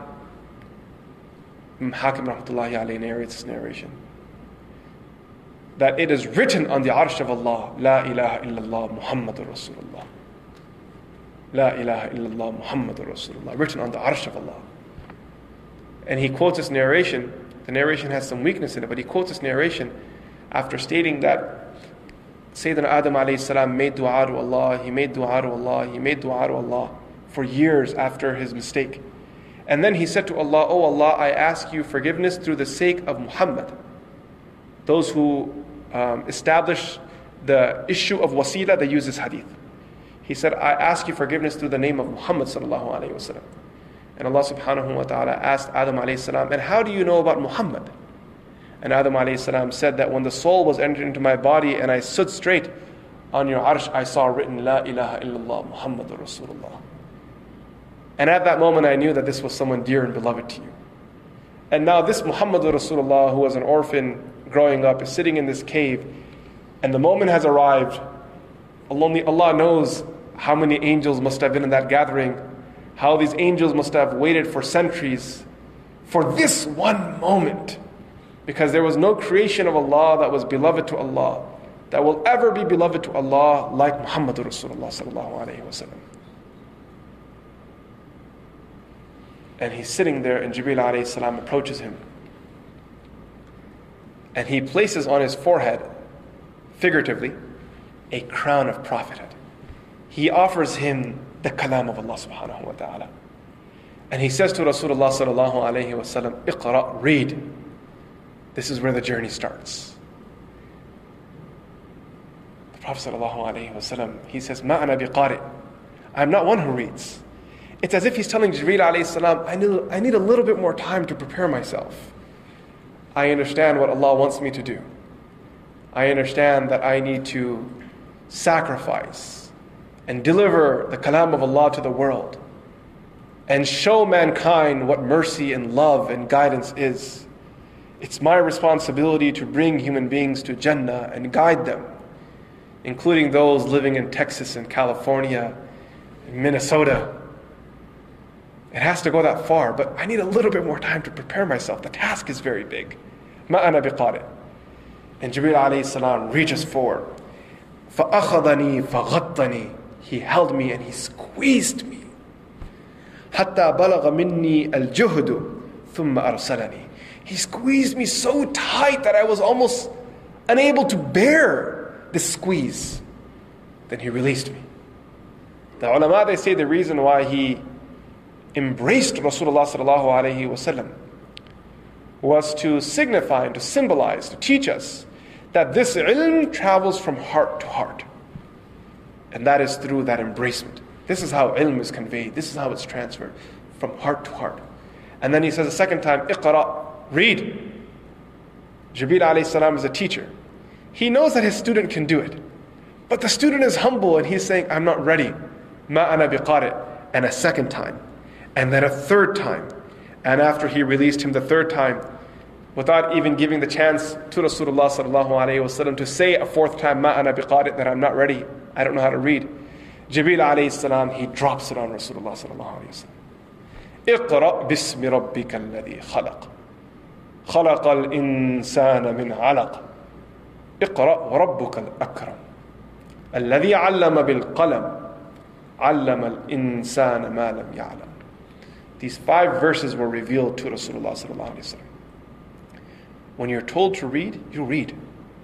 [SPEAKER 2] rahmatullahi alayhi narrates this narration, that it is written on the arsh of Allah, La ilaha illallah Muhammadur Rasulullah. La ilaha illallah Muhammadur Rasulullah, written on the arsh of Allah. And he quotes this narration. The narration has some weakness in it, but he quotes this narration after stating that Sayyidina Adam alayhi salam made dua to Allah, he made dua to Allah, he made dua to Allah for years after his mistake. And then he said to Allah, "Oh Allah, I ask you forgiveness through the sake of Muhammad." Those who establish the issue of wasila, they use this hadith. He said, "I ask you forgiveness through the name of Muhammad sallallahu alayhi wasallam." And Allah subhanahu wa ta'ala asked Adam alayhi salam, "And how do you know about Muhammad?" And Adam alayhi salam said that when the soul was entered into my body and I stood straight on your arsh, I saw written, La ilaha illallah Muhammadur Rasulullah. And at that moment I knew that this was someone dear and beloved to you. And now this Muhammadur Rasulullah, who was an orphan growing up, is sitting in this cave, and the moment has arrived. Only Allah knows how many angels must have been in that gathering, how these angels must have waited for centuries for this one moment. Because there was no creation of Allah that was beloved to Allah, that will ever be beloved to Allah like Muhammadur Rasulullah sallallahu alayhi wasallam. And he's sitting there, and Jibreel alayhi salam approaches him. And he places on his forehead, figuratively, a crown of prophethood. He offers him the kalam of Allah subhanahu wa ta'ala. And he says to Rasulullah sallallahu alayhi wasallam, Iqra, read. This is where the journey starts. The Prophet sallallahu alayhi wasallam, he says, Ma ana biqari. I'm not one who reads. It's as if he's telling Jibreel alayhi salam, I need a little bit more time to prepare myself. I understand what Allah wants me to do. I understand that I need to sacrifice and deliver the kalam of Allah to the world and show mankind what mercy and love and guidance is. It's my responsibility to bring human beings to Jannah and guide them, including those living in Texas and California and Minnesota. It has to go that far, but I need a little bit more time to prepare myself. The task is very big. Ma ana biqari. And Jibreel alayhi salam reaches forward. فَأَخَذَنِي فَغَطَّنِي. He held me and he squeezed me. حَتَّى بَلَغَ مِنِّي الْجُهْدُ ثُمَّ أَرْسَلَنِي. He squeezed me so tight that I was almost unable to bear this squeeze. Then he released me. The ulama, they say the reason why he embraced Rasulullah sallallahu alayhi wasallam was to signify and to symbolize, to teach us that this ilm travels from heart to heart. And that is through that embracement. This is how ilm is conveyed. This is how it's transferred, from heart to heart. And then he says a second time, Iqra, read. Jibreel alayhi salam is a teacher. He knows that his student can do it. But the student is humble and he's saying, I'm not ready. Ma ana biqari. And a second time. And then a third time. And after he released him the third time, without even giving the chance to Rasulullah sallallahu alayhi wasallam to say a fourth time, Ma ana biqari, that I'm not ready, I don't know how to read. Jibreel alayhi salam, he drops it on Rasulullah sallallahu alayhi wasallam. Iqra bismi rabbika alladhi khalaq. خلق الإنسان من علق اقرأ وربك الأكرم الذي علم بالقلم علم الإنسان ما لم يعلم. These 5 verses were revealed to Rasulullah sallallahu alaihi wasallam. When you're told to read, you read.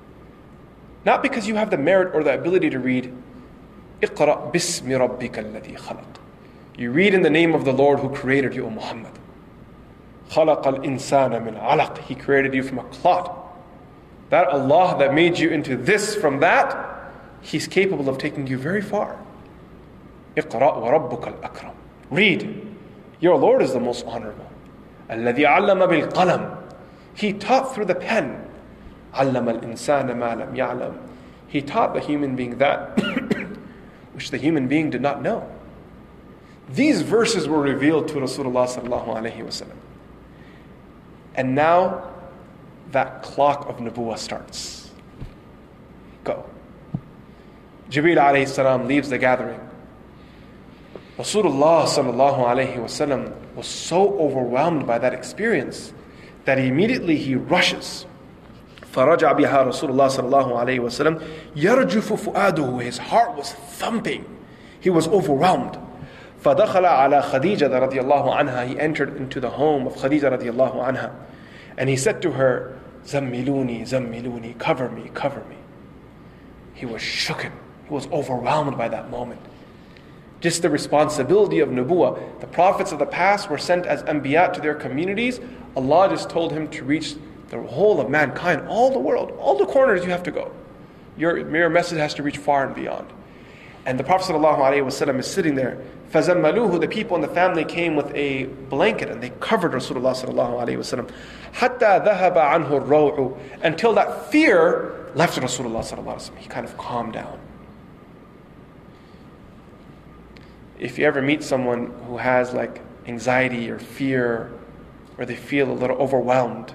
[SPEAKER 2] Not because you have the merit or the ability to read. اقرأ باسم ربك الذي خلق. You read in the name of the Lord who created you, O Muhammad. خلق الإنسان من علق. He created you from a clot. That Allah that made you into this from that, He's capable of taking you very far. اقرأ وربك الأكرم. Read. Your Lord is the most honorable. الَّذِي عَلَّمَ بِالْقَلَمِ. He taught through the pen. عَلَّمَ الْإِنسَانَ مَا لَمْ يَعْلَمْ. He taught the human being that which the human being did not know. These verses were revealed to Rasulullah sallallahu alaihi wasallam. And now that clock of Nubuwwah starts. Go. Jibreel alayhi salam leaves the gathering. Rasulullah sallallahu alaihi wasallam was so overwhelmed by that experience that immediately he rushes. فَرَجَعَ بِهَا رَسُولُ اللَّهِ صَلَّى اللَّهُ عَلَيْهِ وَسَلَّمَ يَرْجُفُ فُؤَادُهُ. His heart was thumping. He was overwhelmed. فَدَخَلَ عَلَى خَدِيجَةَ رَضِيَ اللَّهُ عَنْهَا. He entered into the home of Khadija رضي الله عنها. And he said to her, زَمِّلُونِي زَمِّلُونِي. Cover me, cover me. He was shooken. He was overwhelmed by that moment. Just the responsibility of Nubuwwah. The prophets of the past were sent as Anbiya to their communities. Allah just told him to reach the whole of mankind, all the world, all the corners you have to go. Your message has to reach far and beyond. And the Prophet ﷺ is sitting there. فَزَمَّلُوهُ. The people in the family came with a blanket and they covered Rasulullah ﷺ. حَتَّى ذَهَبَ عَنْهُ الرَّوْعُ. Until that fear left Rasulullah ﷺ. He kind of calmed down. If you ever meet someone who has like anxiety or fear, or they feel a little overwhelmed,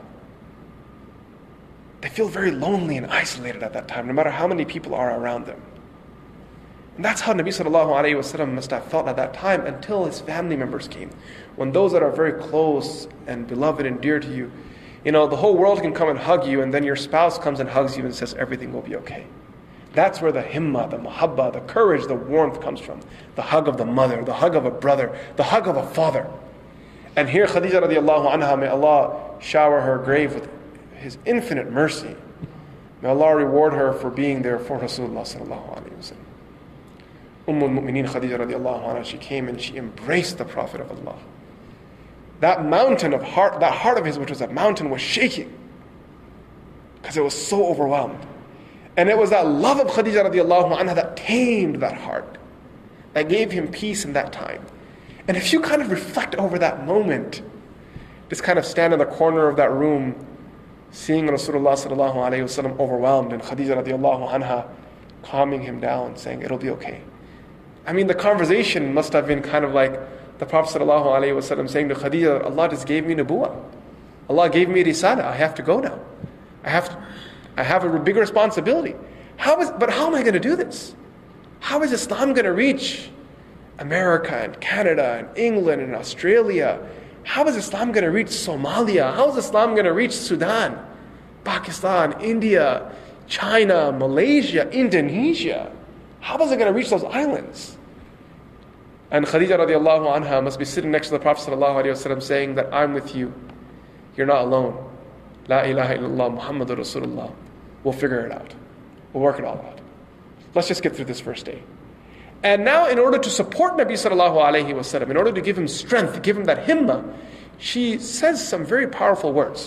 [SPEAKER 2] they feel very lonely and isolated at that time, no matter how many people are around them. And that's how Nabi sallallahu alayhi wasallam must have felt at that time until his family members came. When those that are very close and beloved and dear to you, the whole world can come and hug you, and then your spouse comes and hugs you and says everything will be okay. That's where the himmah, the mahabbah, the courage, the warmth comes from. The hug of the mother, the hug of a brother, the hug of a father. And here Khadija radiallahu anha, may Allah shower her grave with His infinite mercy. May Allah reward her for being there for Rasulullah sallallahu alayhi wa sallam. Al-Mu'mineen Khadija radiallahu anha, she came and she embraced the Prophet of Allah. That mountain of heart, that heart of his, which was a mountain, was shaking because it was so overwhelmed. And it was that love of Khadija radiallahu anha that tamed that heart, that gave him peace in that time. And if you kind of reflect over that moment, just kind of stand in the corner of that room, seeing Rasulullah sallallahu alayhi wasallam overwhelmed and Khadija radiallahu anha calming him down, saying, it'll be okay. I mean, the conversation must have been kind of like the Prophet sallallahu alayhi wasallam saying to Khadija, Allah just gave me nubuwwah. Allah gave me risala. I have to go now. I have a big responsibility. But how am I going to do this? How is Islam going to reach America and Canada and England and Australia? How is Islam going to reach Somalia? How is Islam going to reach Sudan, Pakistan, India, China, Malaysia, Indonesia? How is it going to reach those islands? And Khadija radiallahu anha must be sitting next to the Prophet sallallahu alayhi wasallam saying that I'm with you. You're not alone. La ilaha illallah Muhammadur Rasulullah. We'll figure it out. We'll work it all out. Let's just get through this first day. And now in order to support Nabi sallallahu alayhi wasallam, in order to give him strength, to give him that himmah, she says some very powerful words.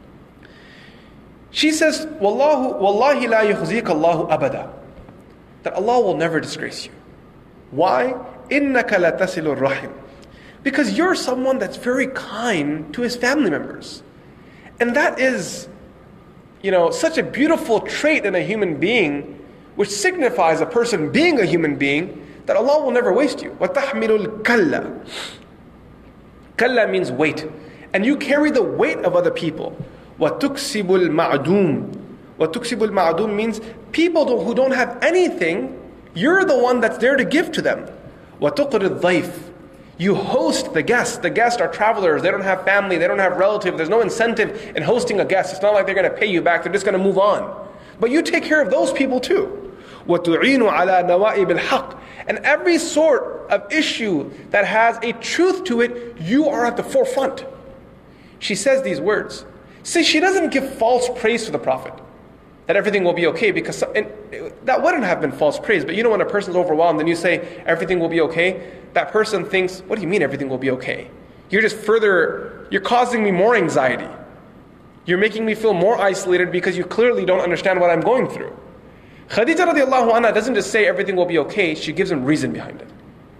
[SPEAKER 2] She says, Wallahi la yukhzika Allahu abada. That Allah will never disgrace you. Why? Innaka la tasilur rahim. Because you're someone that's very kind to his family members. And that is, such a beautiful trait in a human being, which signifies a person being a human being, that Allah will never waste you. وَتَحْمِلُ الْكَلَّ. Kalla means weight. And you carry the weight of other people. وَتُكْسِبُ الْمَعْدُومِ. وَتُكْسِبُ الْمَعْدُومِ means people who don't have anything, you're the one that's there to give to them. وَتُقْرِ الضَّيْفِ. You host the guests. The guests are travelers. They don't have family. They don't have relatives. There's no incentive in hosting a guest. It's not like they're going to pay you back. They're just going to move on. But you take care of those people too. وَتُعِينُ عَلَى نَوَائِبِ الْحَقِّ. And every sort of issue that has a truth to it, you are at the forefront. She says these words. See, she doesn't give false praise to the Prophet, that everything will be okay, because that wouldn't have been false praise. But when a person's overwhelmed and you say everything will be okay, that person thinks, what do you mean everything will be okay? You're causing me more anxiety. You're making me feel more isolated because you clearly don't understand what I'm going through. Khadija radiallahu anha doesn't just say everything will be okay, she gives him reason behind it.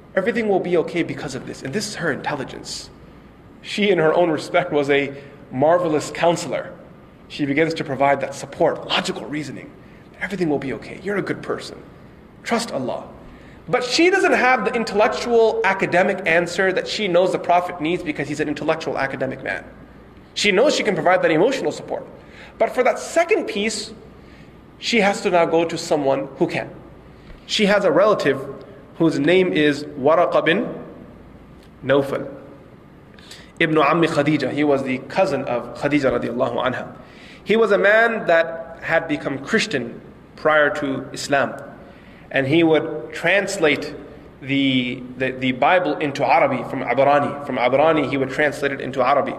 [SPEAKER 2] Everything will be okay because of this. And this is her intelligence. She, in her own respect, was a marvelous counselor. She begins to provide that support, logical reasoning. Everything will be okay. You're a good person. Trust Allah. But she doesn't have the intellectual academic answer that she knows the Prophet needs because he's an intellectual academic man. She knows she can provide that emotional support. But for that second piece, she has to now go to someone who can. She has a relative whose name is Waraqa bin Nawfal, Ibn Ammi Khadija. He was the cousin of Khadija radiallahu anha. He was a man that had become Christian prior to Islam. And he would translate the Bible into Arabic from Abrani. From Abrani, he would translate it into Arabic.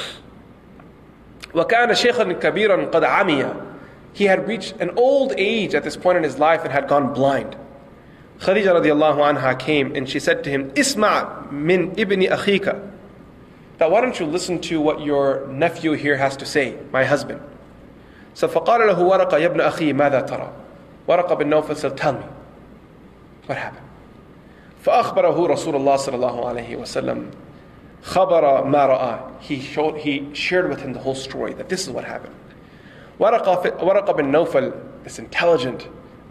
[SPEAKER 2] وَكَانَ شَيْخًا كَبِيرًا قَدْ عَمِيًا. He had reached an old age at this point in his life and had gone blind. Khadija radiallahu anha came and she said to him, "Isma' min ibni akhika." Now why don't you listen to what your nephew here has to say, my husband. So فَقَالَ لَهُ وَرَقَ يَبْنَ أَخِي مَاذَا تَرَى. Waraqa bin Nawfal said, "Tell me, what happened?" فَأَخْبَرَهُ رَسُولُ اللَّهِ صَلَى اللَّهُ عَلَيْهِ وَسَلَّمَ خَبَرَ مَا رَأَى. He shared with him the whole story, that this is what happened. Waraqa bin Nawfal, this intelligent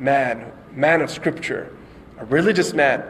[SPEAKER 2] man of scripture, a religious man,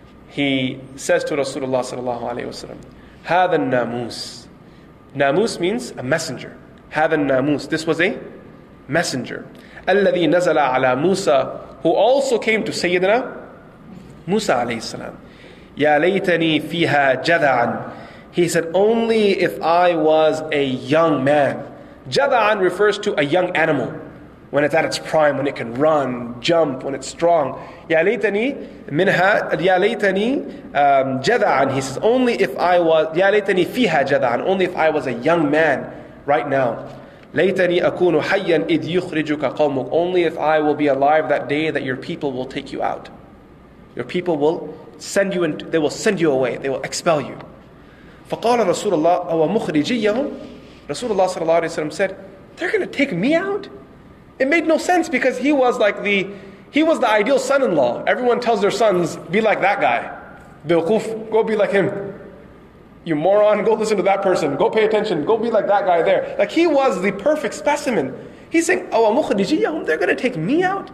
[SPEAKER 2] he says to Rasulullah sallallahu alayhi wasallam, هَذَا النَّامُوس. Namus means a messenger. هَذَا النَّامُوس. This was a messenger. الَّذِي نَزَلَ عَلَى مُوسَى, who also came to Sayyidina Musa alayhi salam. يَا لَيْتَنِي فِيهَا جَذَعًا. He said, only if I was a young man. Jada'an refers to a young animal, when it's at its prime, when it can run, jump, when it's strong. Ya laytani minha, ya laytani jada'an. He says, only if I was, ya laytani fiha jada'an, only if I was a young man right now. Laytani akunu hayyan id yukhrijuka qawmuk. Only if I will be alive that day that your people will take you out. Your people will send you, and they will send you away. They will expel you. فقال رسول الله أو مخرجيهم. Rasulullah sallallahu alaihi wasallam said, they're going to take me out? It made no sense because he was the ideal son-in-law. Everyone tells their sons, be like that guy. Bilquf, go be like him. You moron, go listen to that person. Go pay attention. Go be like that guy there. Like he was the perfect specimen. He's saying, oh, they're going to take me out?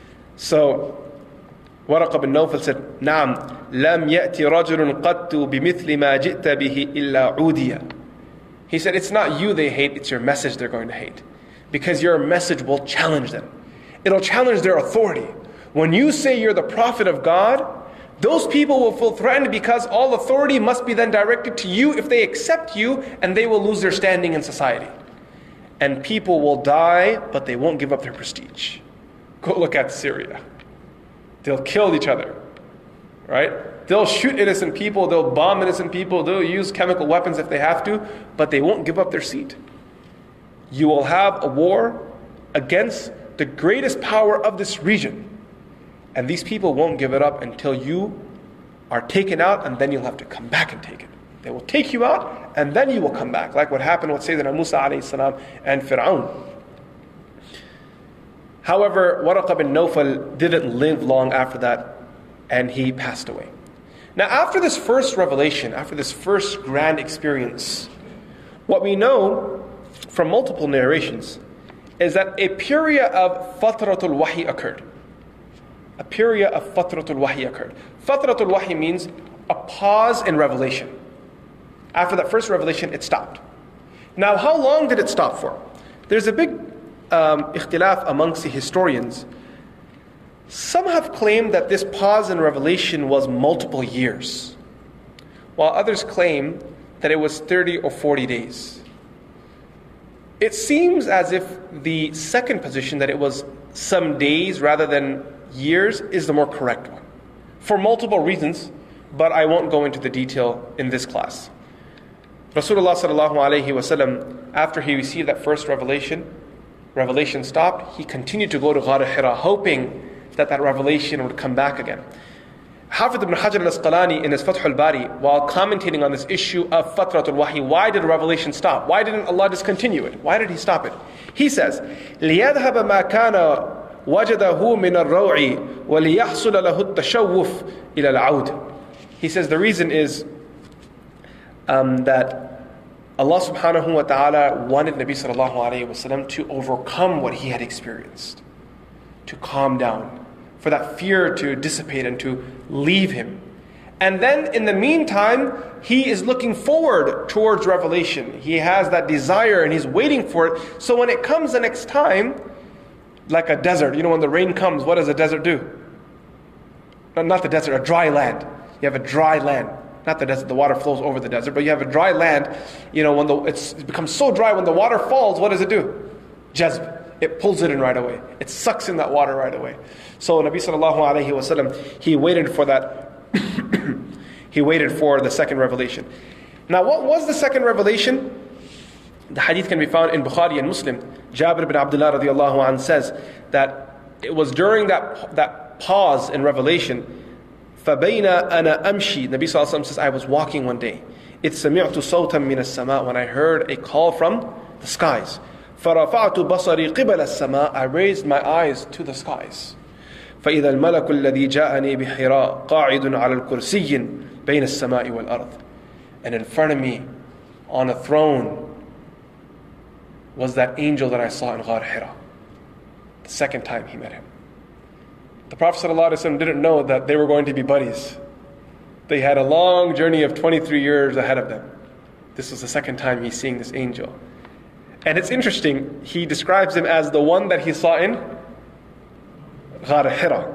[SPEAKER 2] So Waraqa bin Nawfal said, نعم لم يأتي رجل قط بمثل ما جئت به إلا عوديا. He said, it's not you they hate, it's your message they're going to hate. Because your message will challenge them. It'll challenge their authority. When you say you're the prophet of God, those people will feel threatened because all authority must be then directed to you if they accept you, and they will lose their standing in society. And people will die, but they won't give up their prestige. Go look at Syria. They'll kill each other, right? They'll shoot innocent people, they'll bomb innocent people, they'll use chemical weapons if they have to, but they won't give up their seat. You will have a war against the greatest power of this region. And these people won't give it up until you are taken out, and then you'll have to come back and take it. They will take you out, and then you will come back, like what happened with Sayyidina Musa alayhi salam and Fir'aun. However, Waraqa bin Nawfal didn't live long after that, and he passed away. Now, after this first revelation, after this first grand experience, what we know from multiple narrations is that a period of Fatratul Wahi occurred. A period of Fatratul Wahi occurred. Fatratul Wahi means a pause in revelation. After that first revelation, it stopped. Now, how long did it stop for? There's a big ikhtilaf amongst the historians. Some have claimed that this pause in revelation was multiple years, while others claim that it was 30 or 40 days. It seems as if the second position, that it was some days rather than years, is the more correct one, for multiple reasons, but I won't go into the detail in this class. Rasulullah sallallahu alayhi wasallam, after he received that first revelation stopped, he continued to go to Ghar Hira, hoping that revelation would come back again. Hafidh ibn Hajar al-Asqalani in his Fath al-Bari, while commentating on this issue of Fatratul Wahi, why did revelation stop? Why didn't Allah discontinue it? Why did He stop it? He says, لِيَذْهَبَ مَا كَانَ وَجَدَهُ مِنَ الرَّوْعِ وَلِيَحْصُلَ لَهُ التَّشَوُّفِ إِلَى الْعَوْدِ. He says the reason is that Allah subhanahu wa ta'ala wanted Nabi sallallahu alayhi wa sallam to overcome what he had experienced, to calm down, for that fear to dissipate and to leave him. And then in the meantime, he is looking forward towards revelation. He has that desire and he's waiting for it. So when it comes the next time, like a desert, when the rain comes, what does a desert do? Not the desert, a dry land. You have a dry land. Not the desert, the water flows over the desert, but you have a dry land. When it becomes so dry, when the water falls, what does it do? Jazb. It pulls it in right away. It sucks in that water right away. So Nabi sallallahu alayhi wa sallam, he waited for that. He waited for the second revelation. Now, what was the second revelation? The hadith can be found in Bukhari and Muslim. Jabir ibn Abdullah radiallahu anhu says that it was during that pause in revelation. فَبَيْنَ أَنَا أَمْشِي. Nabi sallallahu alayhi wa sallam says, I was walking one day. إِذْ سَمِعْتُ صَوْتًا مِنَ السَّمَاءِ. When I heard a call from the skies. فَرَفَعْتُ بَصَرِي قِبَلَ السَّمَاءِ. I raised my eyes to the skies. فإذا الملك الذي جاءني بحراء قاعد على الكرسي بين السماء والأرض. And in front of me, on a throne, was that angel that I saw in Ghar Hira. The second time he met him. The Prophet ﷺ didn't know that they were going to be buddies. They had a long journey of 23 years ahead of them. This was the second time he's seeing this angel. And it's interesting, he describes him as the one that he saw in Ghar Hira.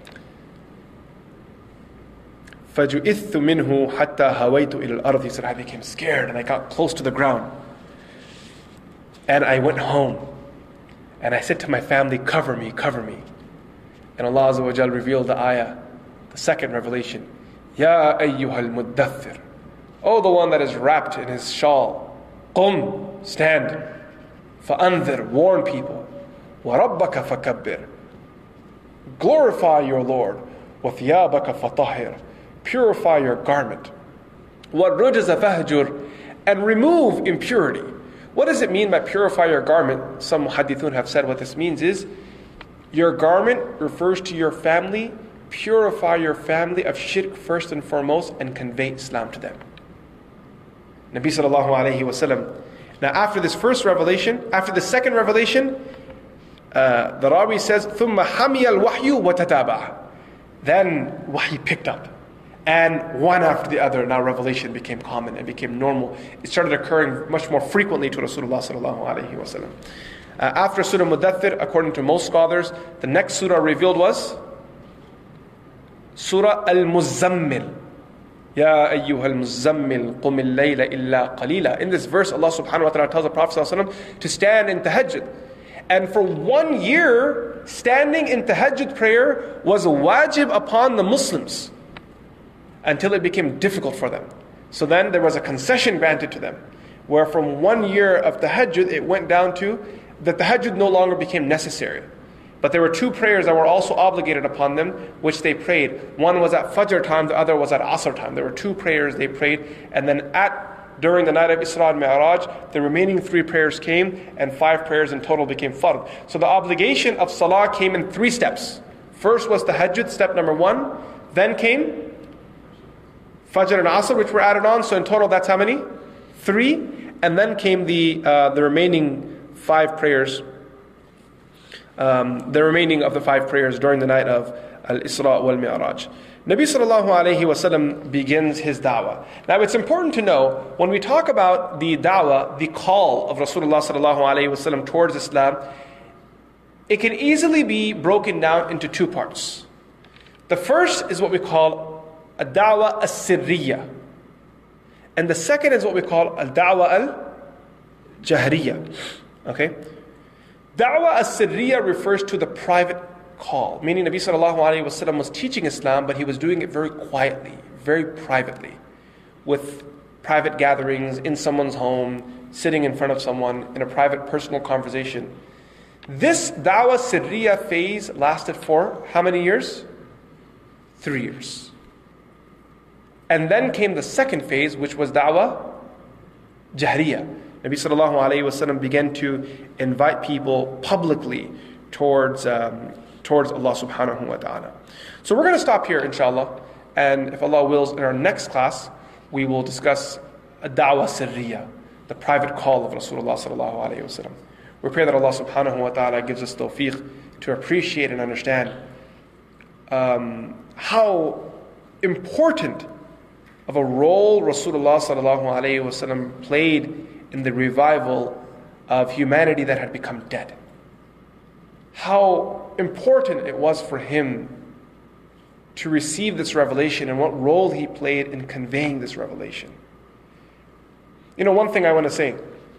[SPEAKER 2] فَجُئِثْتُ مِنْهُ حَتَّى هَوَيْتُ إِلَى الْأَرْضِ. He said, I became scared and I got close to the ground. And I went home. And I said to my family, cover me, cover me. And Allah Azza wa Jal revealed the ayah, the second revelation. Ya ayyuhal muddathir. Oh, the one that is wrapped in his shawl. Qum, stand. فَأَنذِرْ, warn people. وَرَبَّكَ فَكَبِّرْ. Glorify your Lord. وَثِيَابَكَ فَطَهِّرْ. Purify your garment. وَالرُّجْزَ فَهْجُرْ. And remove impurity. What does it mean by purify your garment? Some muhaddithun have said what this means is, your garment refers to your family. Purify your family of shirk first and foremost and convey Islam to them. Nabi sallallahu alayhi wa sallam. Now after this first revelation, after the second revelation, the Rawi says, ثُمَّ حَمِيَ الْوَحْيُ وَتَتَابَعَ. Then wahi picked up. And one after the other, now revelation became common and became normal. It started occurring much more frequently to Rasulullah sallallahu alayhi wa sallam. After Surah Mudaththir, according to most scholars, the next surah revealed was Surah Al-Muzammil. Ya ayyuhal muzammil qum al-layla illa qalila. In this verse, Allah subhanahu wa ta'ala tells the Prophet sallallahu alaihi wasallam to stand in tahajjud. And for 1 year, standing in tahajjud prayer was a wajib upon the Muslims until it became difficult for them. So then there was a concession granted to them, where from 1 year of tahajjud, it went down to the tahajjud no longer became necessary. But there were 2 prayers that were also obligated upon them, which they prayed. One was at Fajr time, the other was at Asr time. There were 2 prayers they prayed, and then during the night of Isra and Mi'raj, the remaining 3 prayers came, and 5 prayers in total became fard. So the obligation of salah came in 3 steps. First was tahajjud, step number 1. Then came Fajr and Asr, which were added on. So in total, that's how many? 3. And then came the remaining 5 prayers. The remaining of the 5 prayers during the night of Al-Isra wal-Mi'raj. Nabi sallallahu alayhi wa sallam begins his da'wah. Now it's important to know, when we talk about the da'wah, the call of Rasulullah sallallahu alayhi wa sallam towards Islam, it can easily be broken down into 2 parts. The first is what we call a da'wah as-sirriya. And the second is what we call a da'wah al-jahriya. Okay? Da'wah as-sirriya refers to the private call, meaning Nabi sallallahu alayhi wa sallam was teaching Islam, but he was doing it very quietly, very privately, with private gatherings in someone's home, sitting in front of someone in a private personal conversation. This da'wah sirriya phase lasted for how many years? 3 years. And then came the second phase, which was da'wah jahriya. Nabi sallallahu alayhi wa sallam began to invite people publicly towards Allah subhanahu wa ta'ala. So we're going to stop here, inshallah, And if Allah wills, in our next class, we will discuss a da'wah sirriya, the private call of Rasulullah sallallahu alayhi wa sallam. We pray that Allah subhanahu wa ta'ala gives us tawfiq to appreciate and understand how important of a role Rasulullah sallallahu alayhi wa sallam played in the revival of humanity that had become dead. How important it was for him to receive this revelation and what role he played in conveying this revelation. You know, one thing I want to say,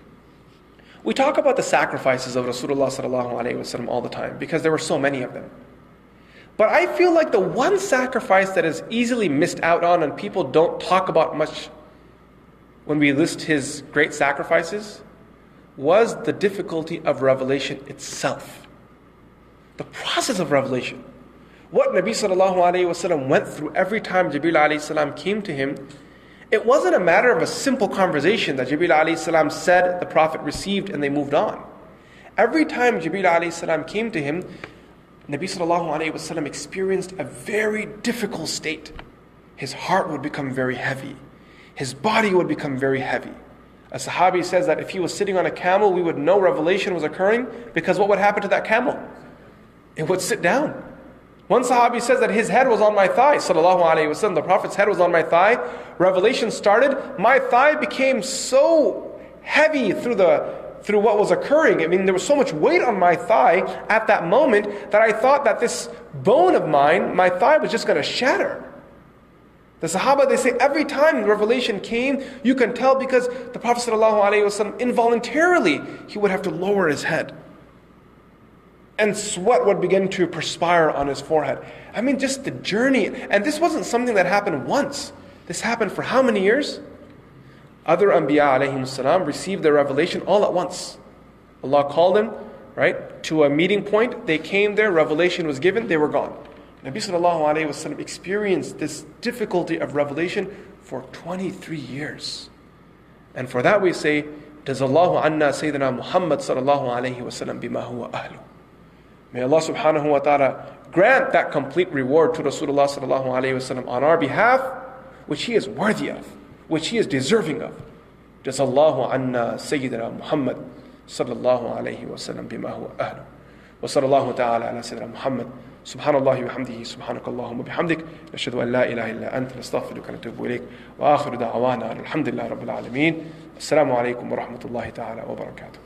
[SPEAKER 2] we talk about the sacrifices of Rasulullah sallallahu alayhi wa sallam all the time because there were so many of them. But I feel like the one sacrifice that is easily missed out on and people don't talk about much when we list his great sacrifices was the difficulty of revelation itself. The process of revelation. What Nabi sallallahu alayhi wa sallam went through every time Jibreel alayhi salam came to him, it wasn't a matter of a simple conversation that Jibreel alayhi salam said, the Prophet received, and they moved on. Every time Jibreel alayhi salam came to him, Nabi sallallahu alayhi wa sallam experienced a very difficult state. His heart would become very heavy. His body would become very heavy. A Sahabi says that if he was sitting on a camel, we would know revelation was occurring because what would happen to that camel? It would sit down. One Sahabi says that his head was on my thigh, sallallahu alayhi wa sallam. The Prophet's head was on my thigh. Revelation started. My thigh became so heavy through what was occurring. I mean, there was so much weight on my thigh at that moment that I thought that this bone of mine, my thigh, was just going to shatter. The Sahaba, they say every time revelation came, you can tell because the Prophet ﷺ, involuntarily, he would have to lower his head. And sweat would begin to perspire on his forehead. I mean, just the journey. And this wasn't something that happened once. This happened for how many years? Other Anbiya alayhim salam received their revelation all at once. Allah called them, right, to a meeting point. They came there, revelation was given, they were gone. Nabi sallallahu alayhi wa sallam experienced this difficulty of revelation for 23 years. And for that we say, Jazallahu anna Sayyidina Muhammad sallallahu alayhi wa sallam bima huwa ahlu. May Allah subhanahu wa ta'ala grant that complete reward to Rasulullah sallallahu alayhi wa sallam on our behalf, which he is worthy of, which he is deserving of. Jazallahu anna Sayyidina Muhammad sallallahu alayhi wa sallam bima huwa ahlu. Wa sallallahu ta'ala ala Sayyidina Muhammad. Subhanallah wa bihamdihi, subhanakallahumma bihamdik, nashhadu an la ilaha illa anta, nastaghfiruka wa natubu ilayk, wa akhiru da'wana alhamdulillahi rabbil alameen. Assalamu alaikum wa rahmatullahi ta'ala wa barakatuh.